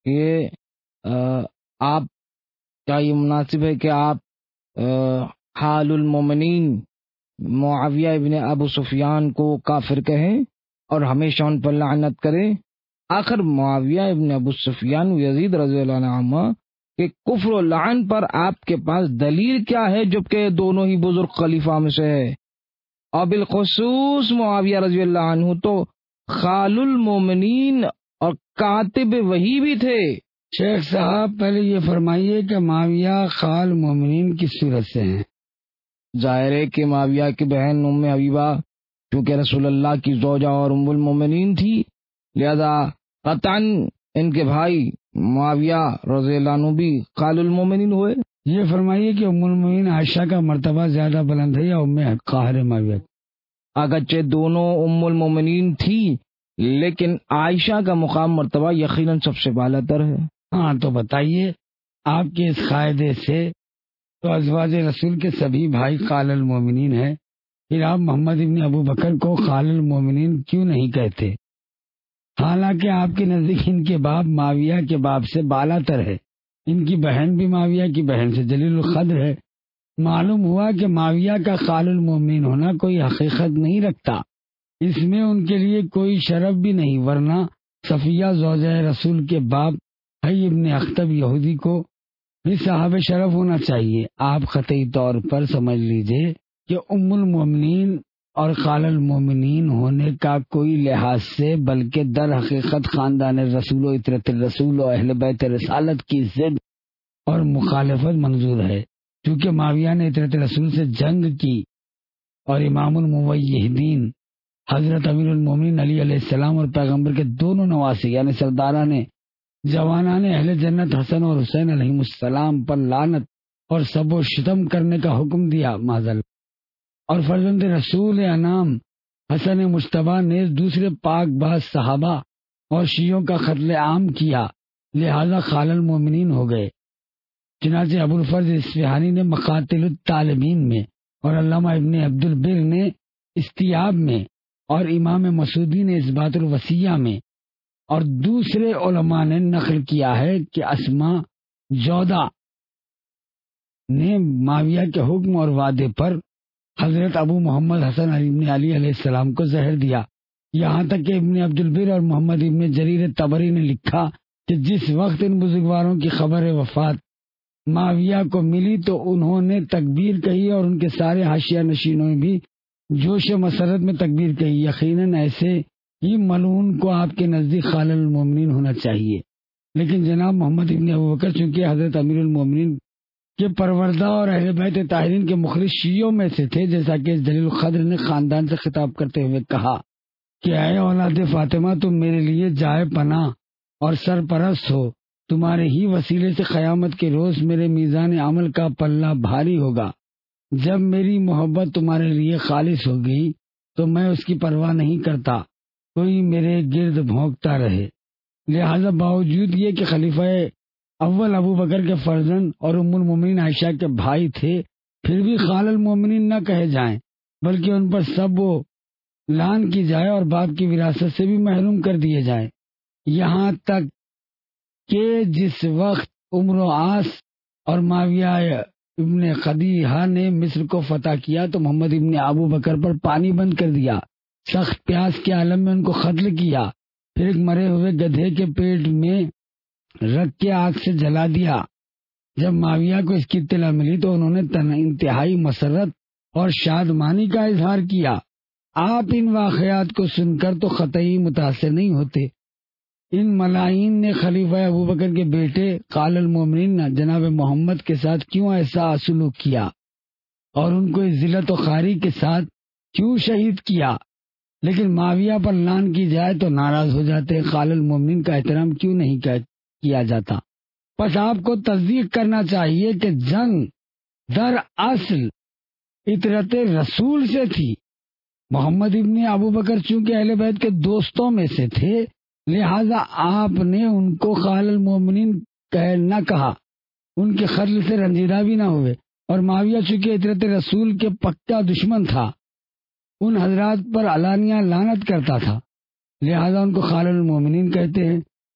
کہ آپ کیا یہ مناسب ہے کہ آپ حال المومنین معاویہ ابن ابو سفیان کو کافر کہیں اور ہمیشہ ان پر لعنت کریں؟ آخر معاویہ ابن ابو سفیان یزید رضی اللہ عنہ کہ کفر و لعن پر آپ کے پاس دلیل کیا ہے، جبکہ دونوں ہی بزرگ خلیفہ میں سے ہے، اور بالخصوص معاویہ رضی اللہ عنہ تو خال المومنین اور کاتب وحی بھی تھے۔ شیخ صاحب پہلے یہ فرمائیے کہ معاویہ خال مومنین کس صورت سے ہیں؟ ظاہر ہے کہ معاویہ کی بہن ام حبیبہ چونکہ رسول اللہ کی زوجہ اور ام المومنین تھی، لہذا قطعاً ان کے بھائی معاویہ رضی اللہ عنہ بھی خال المومنین ہوئے۔ یہ فرمائیے کہ ام المومنین عائشہ کا مرتبہ زیادہ بلند ہے یا ام قاہر معاویہ؟ اگرچہ دونوں ام المومنین تھی لیکن عائشہ کا مقام مرتبہ یقیناً سب سے بالا تر ہے۔ ہاں تو بتائیے، آپ کے اس قاعدے سے تو ازواج رسول کے سبھی بھائی خال المومنین ہیں، پھر آپ محمد ابن ابو بکر کو خال المومنین کیوں نہیں کہتے؟ حالانکہ آپ کے نزدیک ان کے باپ معاویہ کے باپ سے بالا تر ہے، ان کی بہن بھی معاویہ کی بہن سے جلیل القدر ہے۔ معلوم ہوا کہ معاویہ کا خال المومنین ہونا کوئی حقیقت نہیں رکھتا، اس میں ان کے لیے کوئی شرف بھی نہیں، ورنہ صفیہ زوجہ رسول کے باپ حی ابن اخطب یہودی کو بھی صاحب شرف ہونا چاہیے۔ آپ قطعی طور پر سمجھ لیجئے کہ ام المومنین اور خال المومنین ہونے کا کوئی لحاظ سے بلکہ در حقیقت خاندان رسول و اطرت الرسول و اہل بیت رسالت کی ضد اور مخالفت منظور ہے، چونکہ معاویہ نے اطرت رسول سے جنگ کی اور امام الموحدین حضرت امیر المومنین علی علیہ السلام اور پیغمبر کے دونوں نواسی یعنی سرداران جوانان اہل جنت حسن اور حسین علیہ السلام پر لعنت اور سب و شتم کرنے کا حکم دیا معاذ، اور فرزند رسول انام حسن مجتبی نے دوسرے پاک باز صحابہ اور شیعوں کا قتل عام کیا، لہذا خال المومنین ہو گئے۔ چنانچہ ابو الفرج اصفہانی نے مقاتل الطالبین میں اور علامہ ابن عبد البر نے استیاب میں اور امام مسعودی نے اثبات الوصیہ میں اور دوسرے علماء نے نقل کیا ہے کہ اسماء جودہ نے معاویہ کے حکم اور وعدے پر حضرت ابو محمد حسن ابن علی علیہ السلام کو زہر دیا، یہاں تک کہ ابن عبد البر اور محمد ابن جریر طبری نے لکھا کہ جس وقت ان بزرگواروں کی خبر وفات معاویہ کو ملی تو انہوں نے تکبیر کہی اور ان کے سارے حاشیہ نشینوں نے بھی جوش مسرت میں تکبیر کہی۔ یقیناً ایسے ہی ملعون کو آپ کے نزدیک خال المومنین ہونا چاہیے، لیکن جناب محمد ابن ابو بکر چونکہ حضرت امیر المومنین کے پروردہ اور اہل بیت طاہرین کے مخلص شیعوں میں سے تھے، جیسا کہ جلیل القدر نے خاندان سے خطاب کرتے ہوئے کہا کہ اے اولاد فاطمہ، تم میرے لیے جائے پناہ اور سرپرست ہو، تمہارے ہی وسیلے سے قیامت کے روز میرے میزان عمل کا پلہ بھاری ہوگا۔ جب میری محبت تمہارے لیے خالص ہوگی تو میں اس کی پرواہ نہیں کرتا کوئی میرے گرد بھونکتا رہے۔ لہذا باوجود یہ کہ خلیفہ اول ابو بکر کے فرزند اور ام المومنین عائشہ کے بھائی تھے، پھر بھی خال المومنین نہ کہے جائیں، بلکہ ان پر سب و لعن کی جائے اور باپ کی وراثت سے بھی محروم کر دیے جائیں۔ یہاں تک کہ جس وقت عمرو و عاص اور معاویہ ابن قدیحہ نے مصر کو فتح کیا تو محمد ابن ابو بکر پر پانی بند کر دیا، سخت پیاس کے عالم میں ان کو قتل کیا، پھر ایک مرے ہوئے گدھے کے پیٹ میں رکھ کے آگ سے جلا دیا۔ جب معاویہ کو اس کی اطلاع ملی تو انہوں نے انتہائی مسرت اور شادمانی کا اظہار کیا۔ آپ ان واقعات کو سن کر تو قطعی متاثر نہیں ہوتے۔ ان ملائین نے خلیفہ ابو بکر کے بیٹے خال المومنین جناب محمد کے ساتھ کیوں ایسا سلوک کیا اور ان کو اس ذلت و خواری کے ساتھ کیوں شہید کیا؟ لیکن معاویہ پر لعن کی جائے تو ناراض ہو جاتے، خال المومنین کا احترام کیوں نہیں کیا جاتا؟ بس آپ کو تصدیق کرنا چاہیے کہ جنگ در اصل اطرت رسول سے تھی۔ محمد ابن ابو بکر چونکہ اہل بیت کے دوستوں میں سے تھے، لہذا آپ نے ان کو خال المومنین نہ کہا، ان کے قتل سے رنجیدہ بھی نہ ہوئے، اور معاویہ چونکہ اطرت رسول کے پکا دشمن تھا، ان حضرات پر علانیہ لعنت کرتا تھا، لہذا ان کو خال المومنین کہتے ہیں۔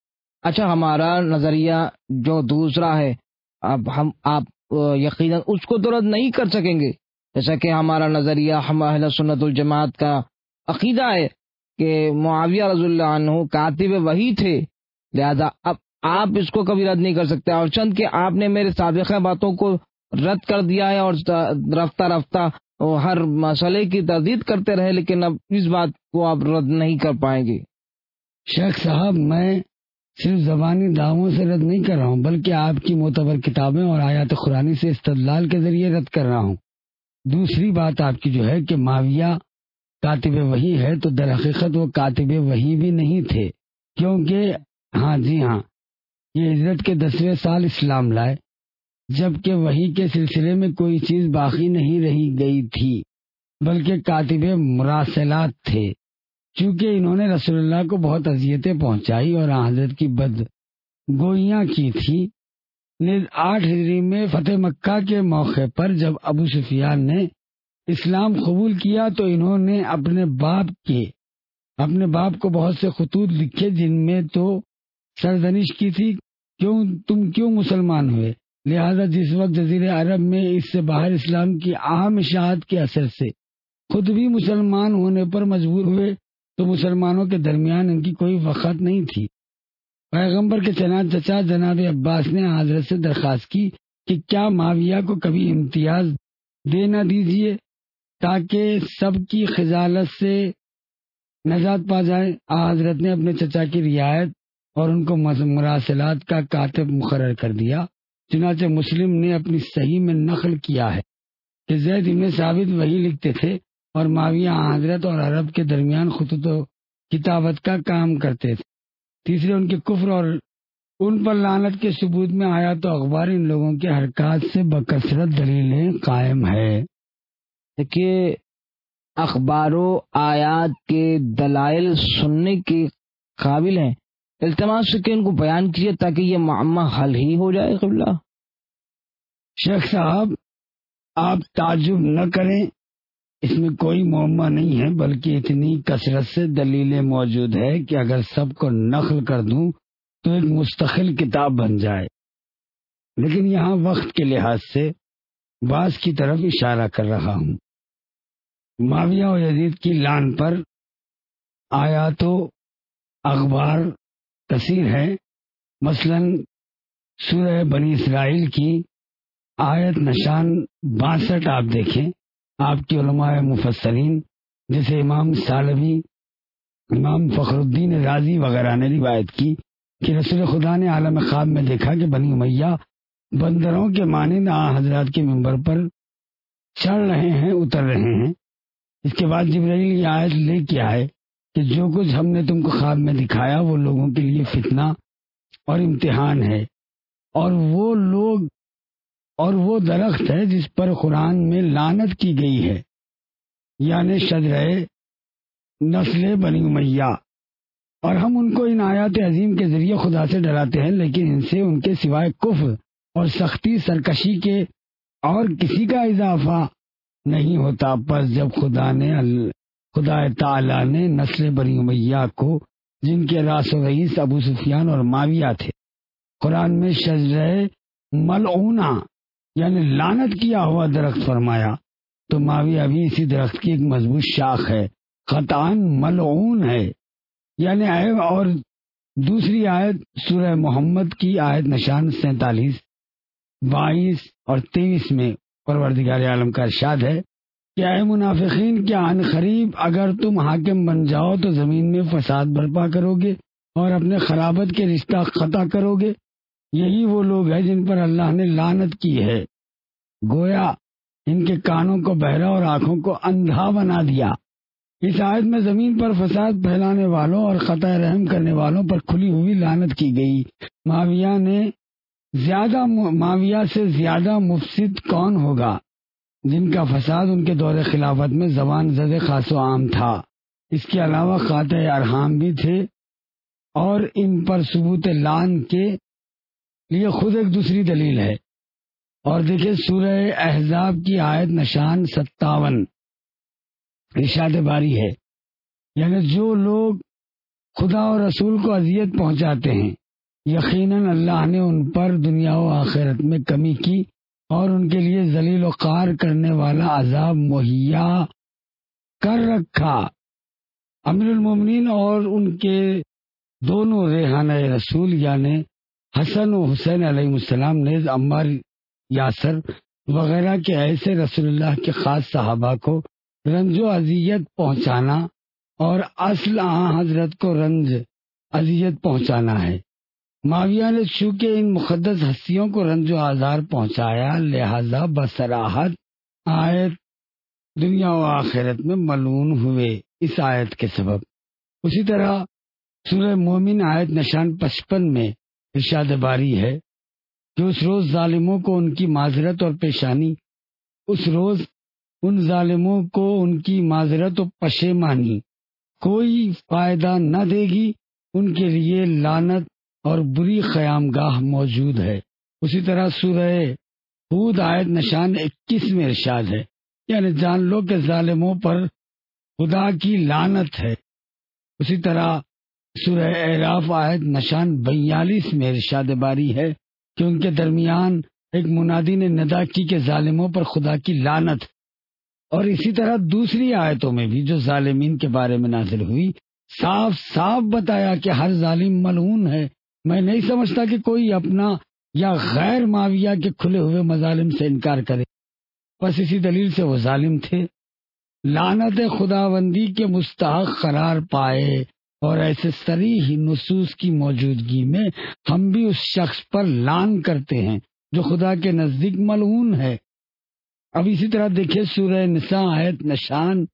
اچھا، ہمارا نظریہ جو دوسرا ہے، اب آپ یقیناً اس کو تو رد نہیں کر سکیں گے، جیسا کہ ہمارا نظریہ، ہم اہل سنت الجماعت کا عقیدہ ہے کہ معاویہ رضی اللہ عنہ کاتب وحی تھے، لہذا اب آپ اس کو کبھی رد نہیں کر سکتے. اور چند کہ آپ نے میرے سابقہ باتوں کو رد کر دیا ہے اور رفتہ رفتہ ہر مسئلے کی تردید کرتے رہے، لیکن اب اس بات کو آپ رد نہیں کر پائیں گے. شیخ صاحب، میں صرف زبانی دعووں سے رد نہیں کر رہا ہوں، بلکہ آپ کی معتبر کتابیں اور آیات قرآنی سے استدلال کے ذریعے رد کر رہا ہوں. دوسری بات آپ کی جو ہے کہ معاویہ کاتب وحی ہے، تو در حقیقت وہ کاتب وحی بھی نہیں تھے، کیونکہ جی ہاں، یہ ہجرت کے 10ویں سال اسلام لائے، جبکہ وحی کے سلسلے میں کوئی چیز باقی نہیں رہی گئی تھی، بلکہ کاتب مراسلات تھے. چونکہ انہوں نے رسول اللہ کو بہت اذیتیں پہنچائی اور حضرت کی بد گوئیاں کی تھی. 8 ہجری میں فتح مکہ کے موقع پر جب ابو سفیان نے اسلام قبول کیا تو انہوں نے اپنے باپ کو بہت سے خطوط لکھے، جن میں تو سرزنش کی تھی تم کیوں مسلمان ہوئے. لہذا جس وقت جزیرہ عرب میں اس سے باہر اسلام کی اہم اشاعت کے اثر سے خود بھی مسلمان ہونے پر مجبور ہوئے تو مسلمانوں کے درمیان ان کی کوئی وقت نہیں تھی. پیغمبر کے چچا جناب عباس نے حضرت سے درخواست کی کہ کیا معاویہ کو کبھی امتیاز دے نہ دیجیے تاکہ سب کی خجالت سے نجات پا جائے. حضرت نے اپنے چچا کی رعایت اور ان کو مراسلات کا کاتب مقرر کر دیا. چنانچہ مسلم نے اپنی صحیح میں نقل کیا ہے کہ زید بن ثابت وہی لکھتے تھے اور معاویہ حضرت اور عرب کے درمیان خطوط و کتابت کا کام کرتے تھے. تیسرے، ان کے کفر اور ان پر لعنت کے ثبوت میں آیات و اخبار ان لوگوں کے حرکات سے بکثرت دلیلیں قائم ہے. دیکھیے، اخبار و آیات کے دلائل سننے کے قابل ہیں. التماس سے کہ ان کو بیان کیجیے تاکہ یہ معمہ حل ہی ہو جائے. قبلہ شیخ صاحب، آپ تعجب نہ کریں، اس میں کوئی معمہ نہیں ہے، بلکہ اتنی کثرت سے دلیلیں موجود ہے کہ اگر سب کو نقل کر دوں تو ایک مستقل کتاب بن جائے. لیکن یہاں وقت کے لحاظ سے بعض کی طرف اشارہ کر رہا ہوں. معاویہ و یزید کی لعن پر آیات و اخبار کثیر ہے. مثلا سورہ بنی اسرائیل کی آیت نشان 62 آپ دیکھیں. آپ کے علماء مفسرین جیسے امام سالوی، امام فخر الدین رازی وغیرہ نے روایت کی کہ رسول خدا نے عالم خواب میں دیکھا کہ بنی امیہ بندروں کے مانند حضرات کے منبر پر چڑھ رہے ہیں، اتر رہے ہیں. اس کے بعد جبرائیل یہ آیت لے کے آئے کہ جو کچھ ہم نے تم کو خواب میں دکھایا وہ لوگوں کے لیے فتنہ اور امتحان ہے، اور وہ لوگ اور وہ درخت ہے جس پر قرآن میں لعنت کی گئی ہے، یعنی شجرہ نسل بنی امیہ. اور ہم ان کو ان آیات عظیم کے ذریعے خدا سے ڈراتے ہیں، لیکن ان سے ان کے سوائے کفر اور سختی سرکشی کے اور کسی کا اضافہ نہیں ہوتا. پس جب خدا تعالی نے نسل بنی امیہ کو، جن کے راس و رئیس ابو سفیان اور معاویہ تھے، قرآن میں شجرہ ملعونہ یعنی لعنت کیا ہوا درخت فرمایا، تو معاویہ بھی اسی درخت کی ایک مضبوط شاخ ہے، قطعاً ملعون ہے یعنی عیب. اور دوسری آیت سورہ محمد کی آیت نشان 47، 22 اور 23 میں پروردگار عالم کا ارشاد ہے کہ اے منافقین، کیا عن قریب اگر تم حاکم بن جاؤ تو زمین میں فساد برپا کرو گے اور اپنے خرابت کے رشتہ قطع کرو گے. یہی وہ لوگ ہیں جن پر اللہ نے لعنت کی ہے. گویا ان کے کانوں کو بہرا اور آنکھوں کو اندھا بنا دیا. اس آیت میں زمین پر فساد پھیلانے والوں اور قطع رحم کرنے والوں پر کھلی ہوئی لعنت کی گئی. معاویہ سے زیادہ مفسد کون ہوگا جن کا فساد ان کے دور خلافت میں زبان زد خاص و عام تھا. اس کے علاوہ قاطع ارحام بھی تھے، اور ان پر ثبوت لعن کے لیے خود ایک دوسری دلیل ہے. اور دیکھیں سورہ احزاب کی آیت نشان 57، ارشاد باری ہے، یعنی جو لوگ خدا اور رسول کو اذیت پہنچاتے ہیں یقیناً اللہ نے ان پر دنیا و آخرت میں کمی کی اور ان کے لیے ذلیل و خوار کرنے والا عذاب مہیا کر رکھا۔ امیر المومنین اور ان کے دونوں ریحانہ رسول یعنی حسن و حسین علیہ السلام نے عمار، یاسر وغیرہ کے ایسے رسول اللہ کے خاص صحابہ کو رنج و اذیت پہنچانا اور اصل حضرت کو رنج اذیت پہنچانا ہے۔ معاویہ نے چونکہ ان مقدس ہستیوں کو رنج و آزار پہنچایا، لہذا بصراحت آیت دنیا و آخرت میں ملعون ہوئے اس آیت کے سبب۔ اسی طرح سورہ مومن آیت نشان 55 میں ارشاد باری ہے کہ اس روز ظالموں کو ان کی معذرت اور پیشانی، اس روز ان ظالموں کو ان کی معذرت و پشیمانی کوئی فائدہ نہ دے گی، ان کے لیے لعنت اور بری قیام گاہ موجود ہے۔ اسی طرح سورہ ہود آیت نشان 21 میں ارشاد ہے، یعنی جان لو کہ ظالموں پر خدا کی لعنت ہے۔ اسی طرح سورہ اعراف آیت نشان 42 میں ارشاد باری ہے کہ ان کے درمیان ایک منادی نے ندا کی کہ ظالموں پر خدا کی لعنت۔ اور اسی طرح دوسری آیتوں میں بھی جو ظالمین کے بارے میں نازل ہوئی، صاف صاف بتایا کہ ہر ظالم ملعون ہے۔ میں نہیں سمجھتا کہ کوئی اپنا یا غیر معاویہ کے کھلے ہوئے مظالم سے انکار کرے، بس اسی دلیل سے وہ ظالم تھے۔ لعنت خداوندی کے مستحق قرار پائے اور ایسے صریح نصوص کی موجودگی میں ہم بھی اس شخص پر لعن کرتے ہیں جو خدا کے نزدیک ملعون ہے۔ اب اسی طرح دیکھیں سورہ نساء آیت نشان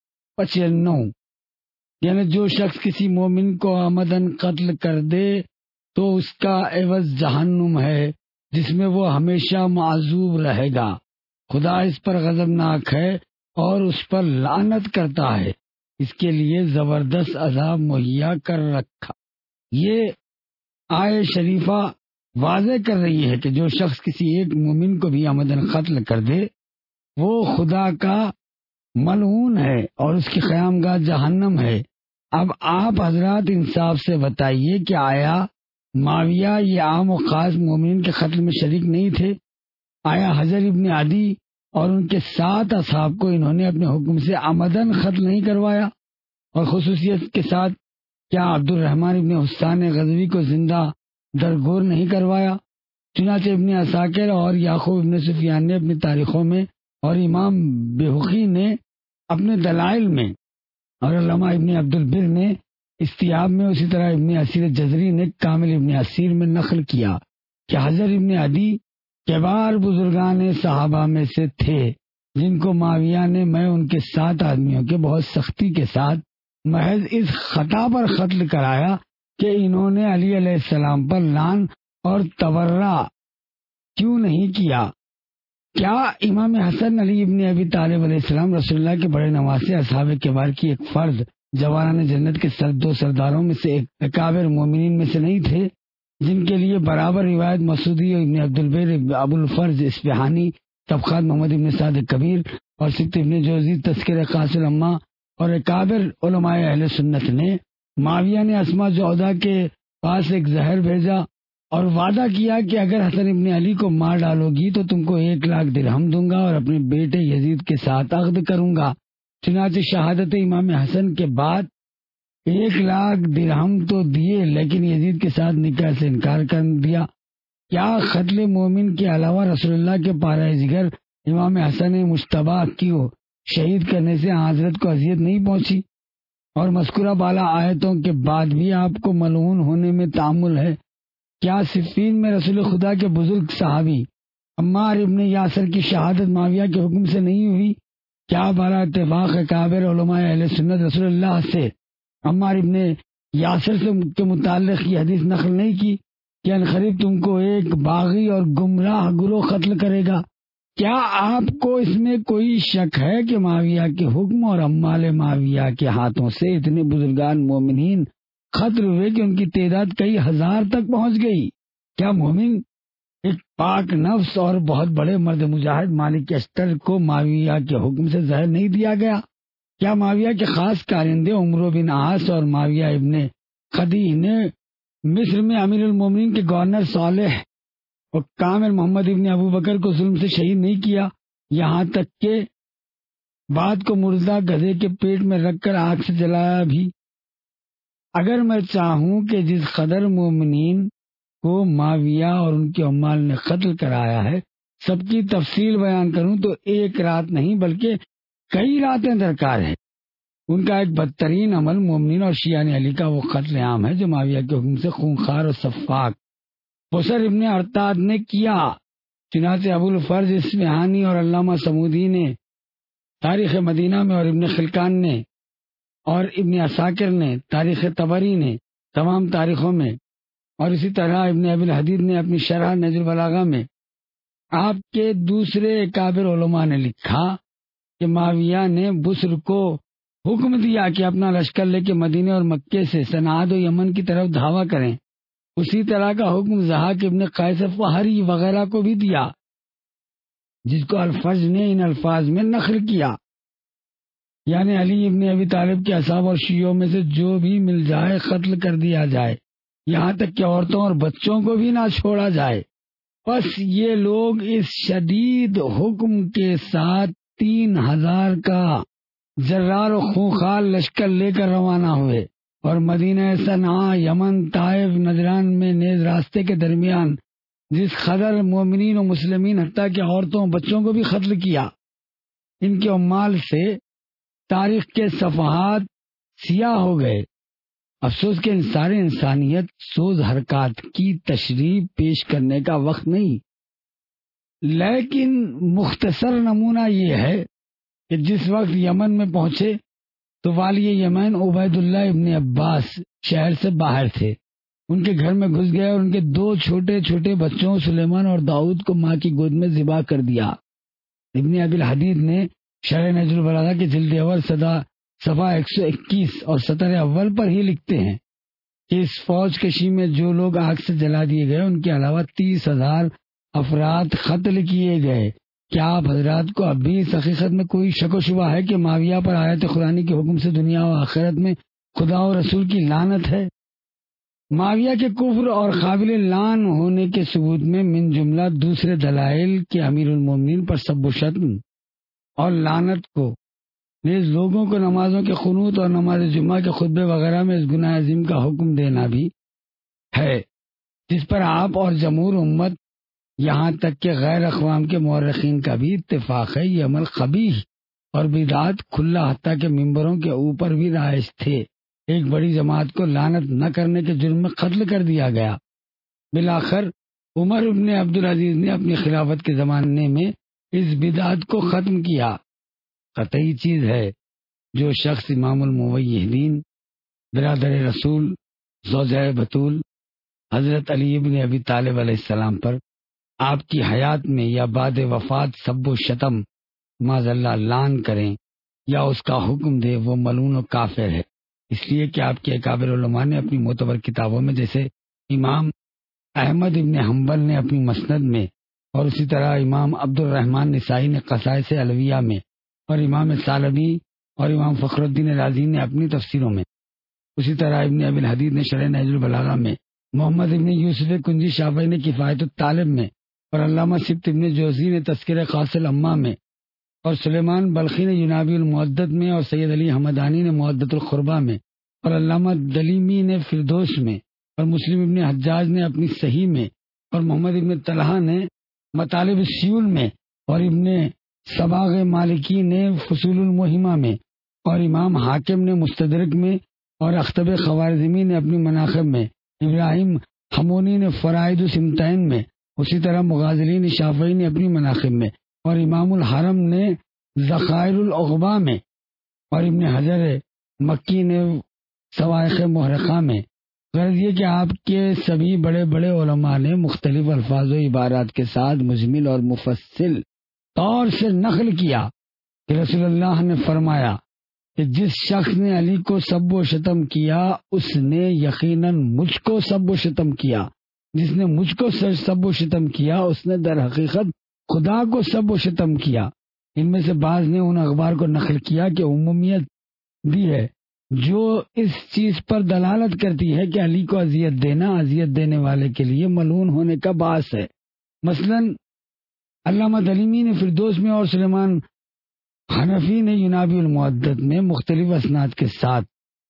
95، یعنی جو شخص کسی مومن کو عمدن قتل کر دے تو اس کا عوض جہنم ہے جس میں وہ ہمیشہ معذوب رہے گا، خدا اس پر غضبناک ہے اور اس پر لعنت کرتا ہے، اس کے لیے زبردست عذاب مہیا کر رکھا۔ یہ آیت شریفہ واضح کر رہی ہے کہ جو شخص کسی ایک مومن کو بھی عمدن قتل کر دے وہ خدا کا ملعون ہے اور اس کی قیام گاہ جہنم ہے۔ اب آپ حضرات انصاف سے بتائیے کہ آیا معاویہ یہ عام و خاص مومنین کے قتل میں شریک نہیں تھے؟ آیا حجر ابن عدی اور ان کے 7 اصحاب کو انہوں نے اپنے حکم سے عمدن قتل نہیں کروایا؟ اور خصوصیت کے ساتھ کیا عبد الرحمن ابن حسان غزوی کو زندہ درگور نہیں کروایا؟ چنانچہ ابن عساکر اور یعقوب ابن سفیان نے اپنی تاریخوں میں اور امام بیہقی نے اپنے دلائل میں اور علامہ ابن عبد البر نے استیاب میں، اسی طرح ابن اسیر جزری نے کامل ابن اسیر میں نقل کیا کہ حجر ابن عدی کبار بزرگان صحابہ میں سے تھے جن کو معاویہ نے میں ان کے 7 آدمیوں کے بہت سختی کے ساتھ محض اس خطا پر قتل کرایا کہ انہوں نے علی علیہ السلام پر لعن اور تبرہ کیوں نہیں کیا۔ کیا امام حسن علی ابن ابی طالب علیہ السلام رسول اللہ کے بڑے نواسے اصحاب کبار کی ایک فرد جوانان جنت کے 2 سرداروں میں سے ایک اکابر مومنین میں سے نہیں تھے جن کے لیے برابر روایت مسعودی اور ابن عبد البر، ابو الفرج اصفہانی، طبقات محمد ابن سعد کبیر اور سبت ابن جوزی تذکرہ قاص العما اور اکابر علماء اہل سنت نے معاویہ نے اسما جعدہ کے پاس ایک زہر بھیجا اور وعدہ کیا کہ اگر حسن ابن علی کو مار ڈالو گی تو تم کو 1,00,000 درہم دوں گا اور اپنے بیٹے یزید کے ساتھ عقد کروں گا۔ چنانچہ شہادت امام حسن کے بعد 1,00,000 درہم تو دیے لیکن یزید کے ساتھ نکاح سے انکار کر دیا۔ کیا قتل مومن کے علاوہ رسول اللہ کے پارہ جگر امام حسن مجتبی کو شہید کرنے سے حضرت کو اذیت نہیں پہنچی؟ اور مذکورہ بالا آیتوں کے بعد بھی آپ کو ملعون ہونے میں تعمل ہے؟ کیا صفین میں رسول خدا کے بزرگ صحابی عمار ابن یاسر کی شہادت معاویہ کے حکم سے نہیں ہوئی؟ کیا برا اتفاق اکابر علماء اہل سنت رسول اللہ سے عمار ابن یاسر کے متعلق یہ حدیث نقل نہیں کی کہ عنقریب تم کو ایک باغی اور گمراہ گروہ قتل کرے گا؟ کیا آپ کو اس میں کوئی شک ہے کہ معاویہ کے حکم اور عمال معاویہ کے ہاتھوں سے اتنے بزرگان مومنین قتل ہوئے کہ ان کی تعداد کئی ہزار تک پہنچ گئی؟ کیا مومن ایک پاک نفس اور بہت بڑے مرد مجاہد مالک اشتر کو معاویہ کے حکم سے زہر نہیں دیا گیا؟ کیا معاویہ کے خاص کارندے عمرو بن عاص اور معاویہ ابن خدی نے مصر میں امیر المومنین کے گورنر صالح اور کامل محمد ابن ابو بکر کو ظلم سے شہید نہیں کیا، یہاں تک کہ بات کو مردہ گدھے کے پیٹ میں رکھ کر آگ سے جلایا بھی۔ اگر میں چاہوں کہ جس قدر مومنین کو معاویہ اور ان کے عمال نے قتل کرایا ہے سب کی تفصیل بیان کروں تو ایک رات نہیں بلکہ کئی راتیں درکار ہے۔ ان کا ایک بدترین عمل مومنین اور شیعان علی کا وہ قتل عام ہے جو معاویہ کے حکم سے خونخوار اور سفاک بصر ابن ارتاد نے کیا۔ چنانچہ ابو الفرج اصفہانی اور علامہ سمودی نے تاریخ مدینہ میں اور ابن خلکان نے اور ابن عساکر نے تاریخ طبری نے تمام تاریخوں میں اور اسی طرح ابن ابی الحدید نے اپنی شرح نہج البلاغہ میں آپ کے دوسرے اکابر علماء نے لکھا کہ معاویہ نے بصر کو حکم دیا کہ اپنا لشکر لے کے مدینے اور مکے سے صنعت و یمن کی طرف دھاوا کریں۔ اسی طرح کا حکم ضحاک ابن قیس فہری وغیرہ کو بھی دیا، جس کو الفرج نے ان الفاظ میں نقل کیا، یعنی علی ابن ابی طالب کے اصحاب اور شیعوں میں سے جو بھی مل جائے قتل کر دیا جائے، یہاں تک کہ عورتوں اور بچوں کو بھی نہ چھوڑا جائے۔ بس یہ لوگ اس شدید حکم کے ساتھ 3000 کا جرار و خونخوار لشکر لے کر روانہ ہوئے اور مدینہ صنعاء، یمن، طائف، نجران میں نیز راستے کے درمیان جس قدر مومنین و مسلمین حتیٰ کہ عورتوں و بچوں کو بھی قتل کیا، ان کے عمال سے تاریخ کے صفحات سیاہ ہو گئے۔ افسوس کہ ان سارے انسانیت سوز حرکات کی تشریح پیش کرنے کا وقت نہیں، لیکن مختصر نمونہ یہ ہے کہ جس وقت یمن میں پہنچے تو والی یمن عبید اللہ ابن عباس شہر سے باہر تھے، ان کے گھر میں گھس گئے اور ان کے 2 چھوٹے چھوٹے بچوں سلیمان اور داؤد کو ماں کی گود میں ذبح کر دیا۔ ابن ابی الحدید نے شرح نہج البلاغہ کے جلد اول صفحہ 121 اور سطر اول پر ہی لکھتے ہیں کہ اس فوج کشی میں جو لوگ آگ سے جلا دیے گئے ان کے علاوہ 30,000 افراد قتل کیے گئے۔ کیا آپ حضرات کو اب بھی اس حقیقت میں کوئی شک و شبہ ہے کہ معاویہ پر آیت قرآنی کے حکم سے دنیا و آخرت میں خدا و رسول کی لعنت ہے؟ معاویہ کے کفر اور قابل لعن ہونے کے ثبوت میں من جملہ دوسرے دلائل کے امیر المومنین پر سب و شتم اور لعنت کو نیز لوگوں کو نمازوں کے قنوت اور نماز جمعہ کے خطبے وغیرہ میں اس گناہ عظیم کا حکم دینا بھی ہے، جس پر آپ اور جمہور امت یہاں تک کہ غیر اقوام کے مورخین کا بھی اتفاق ہے یہ عمل قبیح اور بدعت کھلا حتیٰ کہ ممبروں کے اوپر بھی رائج تھے۔ ایک بڑی جماعت کو لعنت نہ کرنے کے جرم میں قتل کر دیا گیا۔ بالآخر عمر ابن عبدالعزیز نے اپنی خلافت کے زمانے میں اس بدعت کو ختم کیا۔ قطعی چیز ہے جو شخص امام الموحدین برادر رسول زوجہ بطول حضرت علی ابن ابی طالب علیہ السلام پر آپ کی حیات میں یا بعد وفات سب و شتم معاذ اللہ لعن کریں یا اس کا حکم دے وہ ملعون و کافر ہے، اس لیے کہ آپ کے اکابر علماء نے اپنی معتبر کتابوں میں جیسے امام احمد ابن حنبل نے اپنی مسند میں اور اسی طرح امام عبد الرحمن نسائی نے قصائص علویہ میں اور امام ثعلبی اور امام فخر الدین رازی نے اپنی تفسیروں میں، اسی طرح ابن ابی الحدید نے شرح نہج البلاغہ میں، محمد ابن یوسف کنجی شافعی نے کفایت الطالب میں اور علامہ سبت ابن جوزی نے تذکرہ خاص الامہ میں اور سلیمان بلخی نے ینابی المعدد میں اور سید علی حمدانی نے معدت القربہ میں اور علامہ دلیمی نے فردوس میں اور مسلم ابن حجاج نے اپنی صحیح میں اور محمد ابن طلحہ نے مطالب السیول میں اور ابن صباغ مالکی نے فصول المہمہ میں اور امام حاکم نے مستدرک میں اور اختب خوارزمی نے اپنی مناقب میں، ابراہیم حمونی نے فرائد السمتین میں، اسی طرح مغازلین شافعی نے اپنی مناقب میں اور امام الحرم نے ذخائر العقبہ میں اور ابن حجر مکی نے صواعق محرقہ میں۔ غرض یہ کہ آپ کے سبھی بڑے بڑے علماء نے مختلف الفاظ و عبارات کے ساتھ مجمل اور مفصل طور سے نقل کیا کہ رسول اللہ نے فرمایا کہ جس شخص نے علی کو سب و شتم کیا اس نے یقیناً مجھ کو سب و شتم کیا، جس نے مجھ کو سب و شتم کیا اس نے در حقیقت خدا کو سب و شتم کیا۔ ان میں سے بعض نے ان اخبار کو نقل کیا کہ عمومیت دی ہے جو اس چیز پر دلالت کرتی ہے کہ علی کو اذیت دینا اذیت دینے والے کے لیے ملعون ہونے کا باعث ہے۔ مثلا علامہ دلیمی نے فردوس میں اور سلیمان حنفی نے ینابی المعدت میں مختلف اسناد کے ساتھ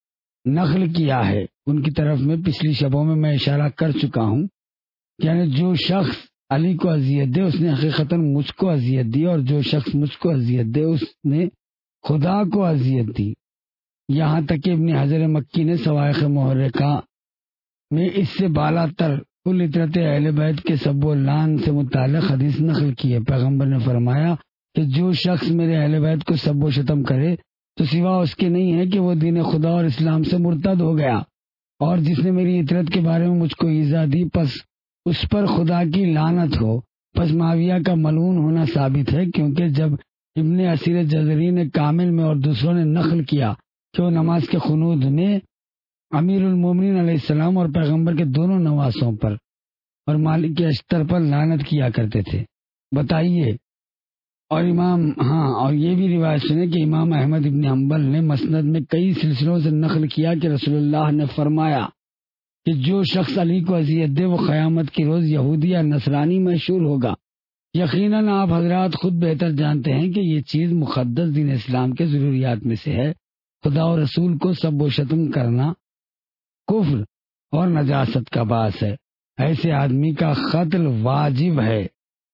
نقل کیا ہے۔ ان کی طرف میں پچھلی شبوں میں اشارہ کر چکا ہوں، یعنی جو شخص علی کو اذیت دے اس نے حقیقتاً مجھ کو اذیت دی، اور جو شخص مجھ کو اذیت دے اس نے خدا کو اذیت دی۔ یہاں تک کہ ابن حجر مکی نے صواعق محرقہ میں اس سے بالا تر کل اطرت اہل بیت کے سب و لعن سے متعلق حدیث نقل کی ہے۔ پیغمبر نے فرمایا کہ جو شخص میرے اہل بیت کو سب و شتم کرے تو سوا اس کے نہیں ہے کہ وہ دین خدا اور اسلام سے مرتد ہو گیا، اور جس نے میری اطرت کے بارے میں مجھ کو ایذا دی پس اس پر خدا کی لعنت ہو۔ پس معاویہ کا ملعون ہونا ثابت ہے، کیونکہ جب ابن اسیر جزری نے کامل میں اور دوسروں نے نقل کیا کہ وہ نماز کے قنوت میں امیر المومنین علیہ السلام اور پیغمبر کے دونوں نواسوں پر اور مالک اشتر پر لعنت کیا کرتے تھے، بتائیے۔ اور اور یہ بھی روایت سنے کہ امام احمد ابن حنبل نے مسند میں کئی سلسلوں سے نقل کیا کہ رسول اللہ نے فرمایا کہ جو شخص علی کو اذیت دے وہ قیامت کی روز یہودی یا نصرانی مشہور ہوگا۔ یقیناً آپ حضرات خود بہتر جانتے ہیں کہ یہ چیز مقدس دین اسلام کے ضروریات میں سے ہے۔ خدا و رسول کو سب و شتم کرنا کفر اور نجاست کا باعث ہے، ایسے آدمی کا قتل واجب ہے۔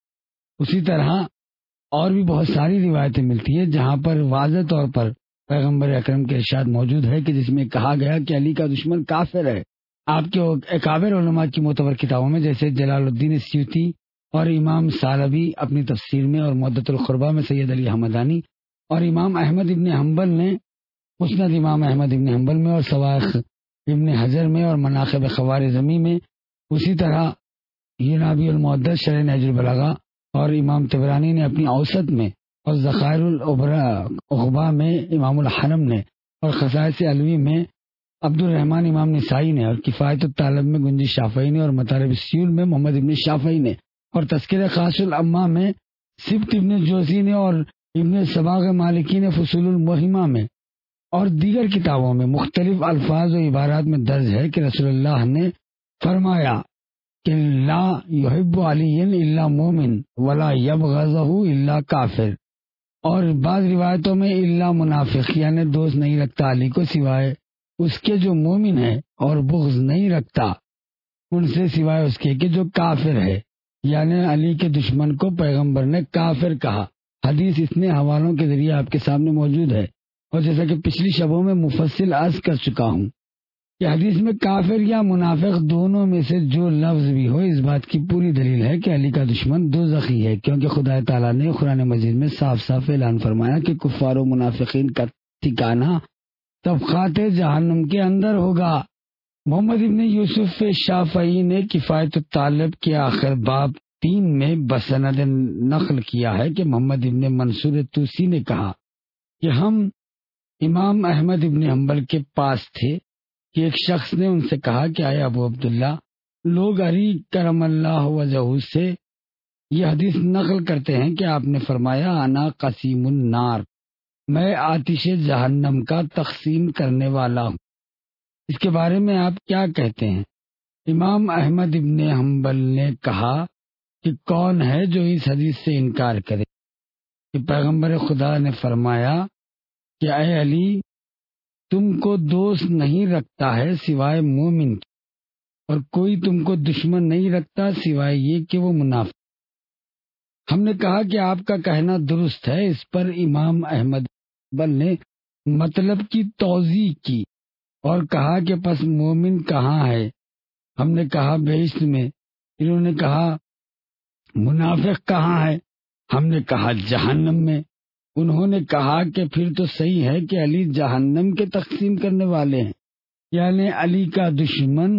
اسی طرح اور بھی بہت ساری روایتیں ملتی ہیں جہاں پر واضح طور پر پیغمبر اکرم کے ارشاد موجود ہے کہ جس میں کہا گیا کہ علی کا دشمن کافر ہے۔ آپ کے اکابر علماء کی معتبر کتابوں میں جیسے جلال الدین سیوطی اور امام سالبی اپنی تفسیر میں، اور مدت القربہ میں سید علی حمدانی، اور امام احمد ابن حنبل نے مسند امام احمد ابن حنبل میں، اور صواعق ابن حجر میں، اور مناقب خوارزمی میں، اسی طرح ینابی المعدت شرح نہج البلاغہ، اور امام طبرانی نے اپنی اوسط میں، اور ذخائر العقبہ میں امام الحرم نے، اور خصائص علوی میں عبد الرحمن امام نسائی نے، اور کفایت الطالب میں گنجی شافعی نے، اور مطالب السیول میں محمد ابن شافعی نے، اور تذکرہ خاص الامہ میں سبت ابن جوزی نے، اور ابن سباغ مالکی نے فصول المہمہ میں، اور دیگر کتابوں میں مختلف الفاظ و عبارات میں درج ہے کہ رسول اللہ نے فرمایا کہ لا یحب علی الا مومن ولا یبغضہ الا کافر، اور بعض روایتوں میں الا منافق، یعنی دوست نہیں رکھتا علی کو سوائے اس کے جو مومن ہے، اور بغض نہیں رکھتا ان سے سوائے اس کے کہ جو کافر ہے، یعنی علی کے دشمن کو پیغمبر نے کافر کہا۔ حدیث اتنے حوالوں کے ذریعے آپ کے سامنے موجود ہے، اور جیسا کہ پچھلی شبوں میں مفصل عرض کر چکا ہوں کہ حدیث میں کافر یا منافق دونوں میں سے جو لفظ بھی ہو اس بات کی پوری دلیل ہے کہ علی کا دشمن دوزخی ہے، کیونکہ خدا تعالیٰ نے قرآن مجید میں صاف صاف اعلان فرمایا کہ کفار و منافقین کا ٹھکانہ طبقات جہنم کے اندر ہوگا۔ محمد ابن یوسف شافعی نے کفایت الطالب کے آخر باب 3 میں بسند نقل کیا ہے کہ محمد ابن منصور توسی نے کہا کہ ہم امام احمد ابن حنبل کے پاس تھے کہ ایک شخص نے ان سے کہا کہ آئے ابو عبداللہ، لوگ علی کرم اللہ وجہہ سے یہ حدیث نقل کرتے ہیں کہ آپ نے فرمایا انا قسیم النار، میں آتش جہنم کا تقسیم کرنے والا ہوں، اس کے بارے میں آپ کیا کہتے ہیں؟ امام احمد ابن حنبل نے کہا کہ کون ہے جو اس حدیث سے انکار کرے کہ پیغمبر خدا نے فرمایا کہ اے علی تم کو دوست نہیں رکھتا ہے سوائے مومن کی، اور کوئی تم کو دشمن نہیں رکھتا سوائے یہ کہ وہ منافق۔ ہم نے کہا کہ آپ کا کہنا درست ہے۔ اس پر امام احمد بل نے مطلب کی توضیح کی اور کہا کہ پس مومن کہاں ہے؟ ہم نے کہا بہشت میں۔ انہوں نے کہا منافق کہاں ہے؟ ہم نے کہا جہنم میں۔ انہوں نے کہا کہ پھر تو صحیح ہے کہ علی جہنم کے تقسیم کرنے والے ہیں، یعنی علی کا دشمن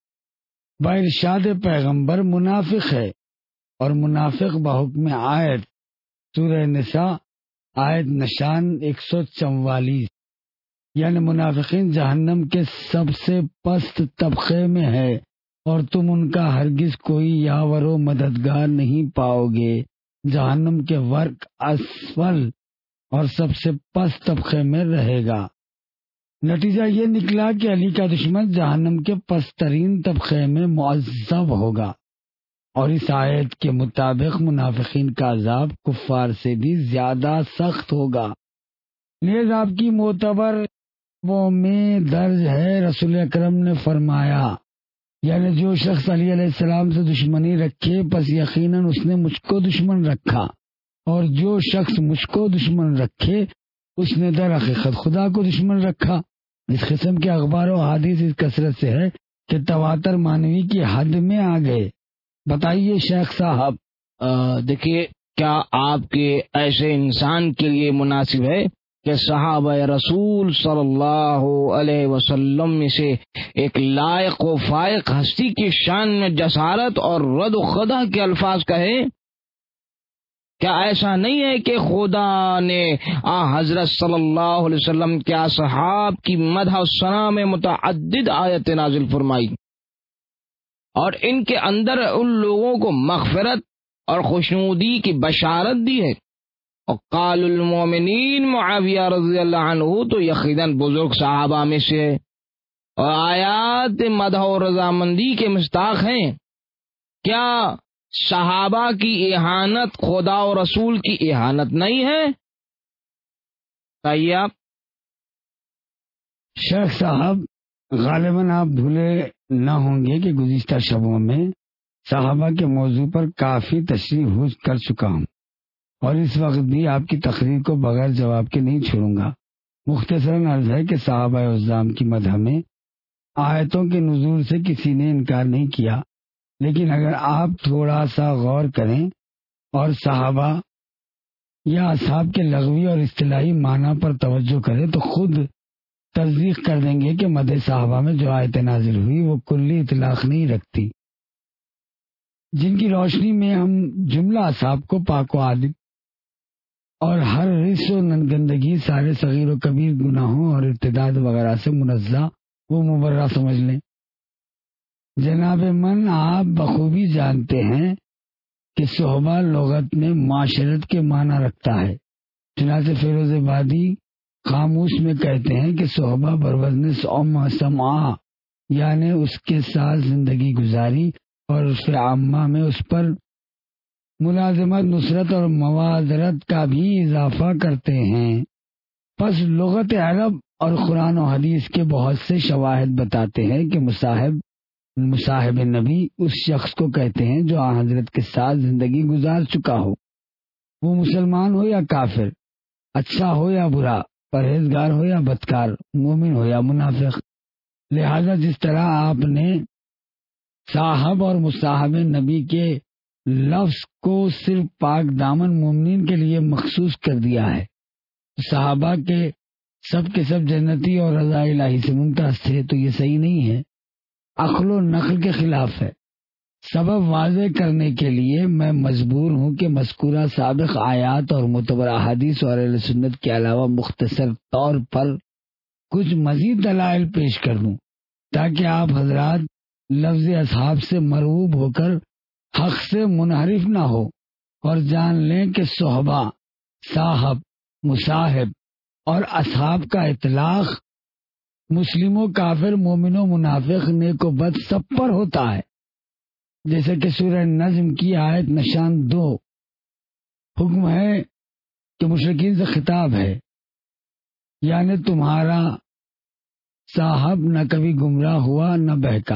بارشاد پیغمبر منافق ہے، اور منافق بحکم آیت سورہ نساء آیت نشان 144، یعنی منافقین جہنم کے سب سے پست طبقے میں ہے، اور تم ان کا ہرگز کوئی یاور و مددگار نہیں پاؤ گے۔ جہنم کے ورق اسفل اور سب سے پست طبقے میں رہے گا۔ نتیجہ یہ نکلا کہ علی کا دشمن جہنم کے پسترین طبقے میں معذب ہوگا، اور اس آیت کے مطابق منافقین کا عذاب کفار سے بھی زیادہ سخت ہوگا۔ نیز آپ کی معتبر وہ میں درج ہے، رسول اکرم نے فرمایا، یعنی جو شخص علی علیہ السلام سے دشمنی رکھے پس یقیناً اس نے مجھ کو دشمن رکھا، اور جو شخص مجھ کو دشمن رکھے اس نے در حقیقت خدا کو دشمن رکھا۔ اس قسم کے اخبار و حدیث اس کثرت سے ہے کہ تواتر مانوی کی حد میں آ گئے۔ بتائیے شیخ صاحب، دیکھیے، کیا آپ کے ایسے انسان کے لیے مناسب ہے کہ صحابہ رسول صلی اللہ علیہ وسلم میں سے ایک لائق و فائق ہستی کی شان میں جسارت اور رد و خدا کے الفاظ کہے؟ کیا ایسا نہیں ہے کہ خدا نے حضرت صلی اللہ علیہ وسلم کے اصحاب کی مدح و ثنا میں متعدد آیتیں نازل فرمائی، اور ان کے اندر ان لوگوں کو مغفرت اور خوشنودی کی بشارت دی ہے؟ اور قال المومنین معاویہ رضی اللہ عنہ تو یقیناً بزرگ صحابہ میں سے ہے، اور آیات مدح و رضامندی کے مستاق ہیں۔ کیا صحابہ کی اہانت خدا و رسول کی اہانت نہیں ہے؟ بتائیے آپ۔ شیخ صاحب، غالباً آپ بھولے نہ ہوں گے کہ گزشتہ شبوں میں صحابہ کے موضوع پر کافی تشریح ہوش کر چکا ہوں، اور اس وقت بھی آپ کی تقریر کو بغیر جواب کے نہیں چھوڑوں گا۔ مختصراً عرض ہے کہ صحابہ عظام کی مدح میں آیتوں کے نزول سے کسی نے انکار نہیں کیا، لیکن اگر آپ تھوڑا سا غور کریں اور صحابہ یا اصحاب کے لغوی اور اصطلاحی معنی پر توجہ کریں تو خود تصدیق کر دیں گے کہ مدح صحابہ میں جو آیت نازل ہوئی وہ کلی اطلاق نہیں رکھتی، جن کی روشنی میں ہم جملہ اصحاب کو پاک و عادل اور ہر رس و گندگی، سارے صغیر و کبیر گناہوں اور ارتداد وغیرہ سے منزہ و مبرہ سمجھ لیں۔ جناب من، آپ بخوبی جانتے ہیں کہ صحبہ لغت میں معاشرت کے معنی رکھتا ہے۔ چنانچہ فیروز آبادی خاموش میں کہتے ہیں کہ صحبہ بروزن سمعا، یعنی اس کے ساتھ زندگی گزاری اور اس عامہ میں اس پر ملازمت، نصرت اور موادرت کا بھی اضافہ کرتے ہیں۔ پس لغت عرب اور قرآن و حدیث کے بہت سے شواہد بتاتے ہیں کہ مصاحب نبی اس شخص کو کہتے ہیں جو حضرت کے ساتھ زندگی گزار چکا ہو، وہ مسلمان ہو یا کافر، اچھا ہو یا برا، پرہیزگار ہو یا بدکار، مومن ہو یا منافق۔ لہذا جس طرح آپ نے صاحب اور مصاحب نبی کے لفظ کو صرف پاک دامن مومنین کے لیے مخصوص کر دیا ہے، صحابہ کے سب جنتی اور رضا الہی سے ممتاز تھے، تو یہ صحیح نہیں ہے، عقل و نقل کے خلاف ہے۔ سبب واضح کرنے کے لیے میں مجبور ہوں کہ مذکورہ سابق آیات اور معتبر احادیث اور اہل سنت کے علاوہ مختصر طور پر کچھ مزید دلائل پیش کر دوں، تاکہ آپ حضرات لفظ اصحاب سے مرعوب ہو کر حق سے منحرف نہ ہو اور جان لیں کہ صحبہ، صاحب، مصاحب اور اصحاب کا اطلاق مسلم و کافر، مومن و منافق، نیک و بد سب پر ہوتا ہے۔ جیسے کہ سورہ نجم کی آیت نشان 2 حکم ہے کہ مشرکین سے خطاب ہے، یعنی تمہارا صاحب نہ کبھی گمراہ ہوا نہ بہکا۔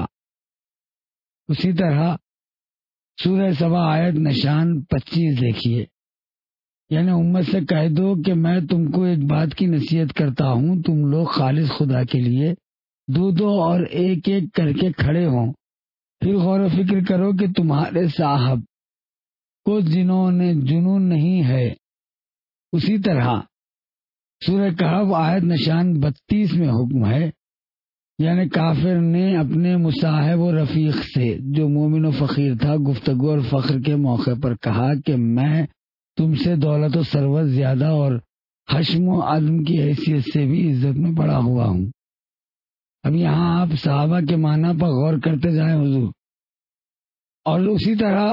اسی طرح سورہ سبا آیت نشان 25 دیکھیے، یعنی امت سے کہہ دو کہ میں تم کو ایک بات کی نصیحت کرتا ہوں، تم لوگ خالص خدا کے لیے دو اور ایک ایک کر کے کھڑے ہوں، پھر غور و فکر کرو کہ تمہارے صاحب کو جنہوں نے جنون نہیں ہے۔ اسی طرح سورہ کہف آیت نشان 32 میں حکم ہے، یعنی کافر نے اپنے مصاحب و رفیق سے جو مومن و فقیر تھا گفتگو اور فخر کے موقع پر کہا کہ میں تم سے دولت و ثروت زیادہ اور حشم و عدم کی حیثیت سے بھی عزت میں بڑا ہوا ہوں۔ اب یہاں آپ صحابہ کے معنی پر غور کرتے جائیں حضور۔ اور اسی طرح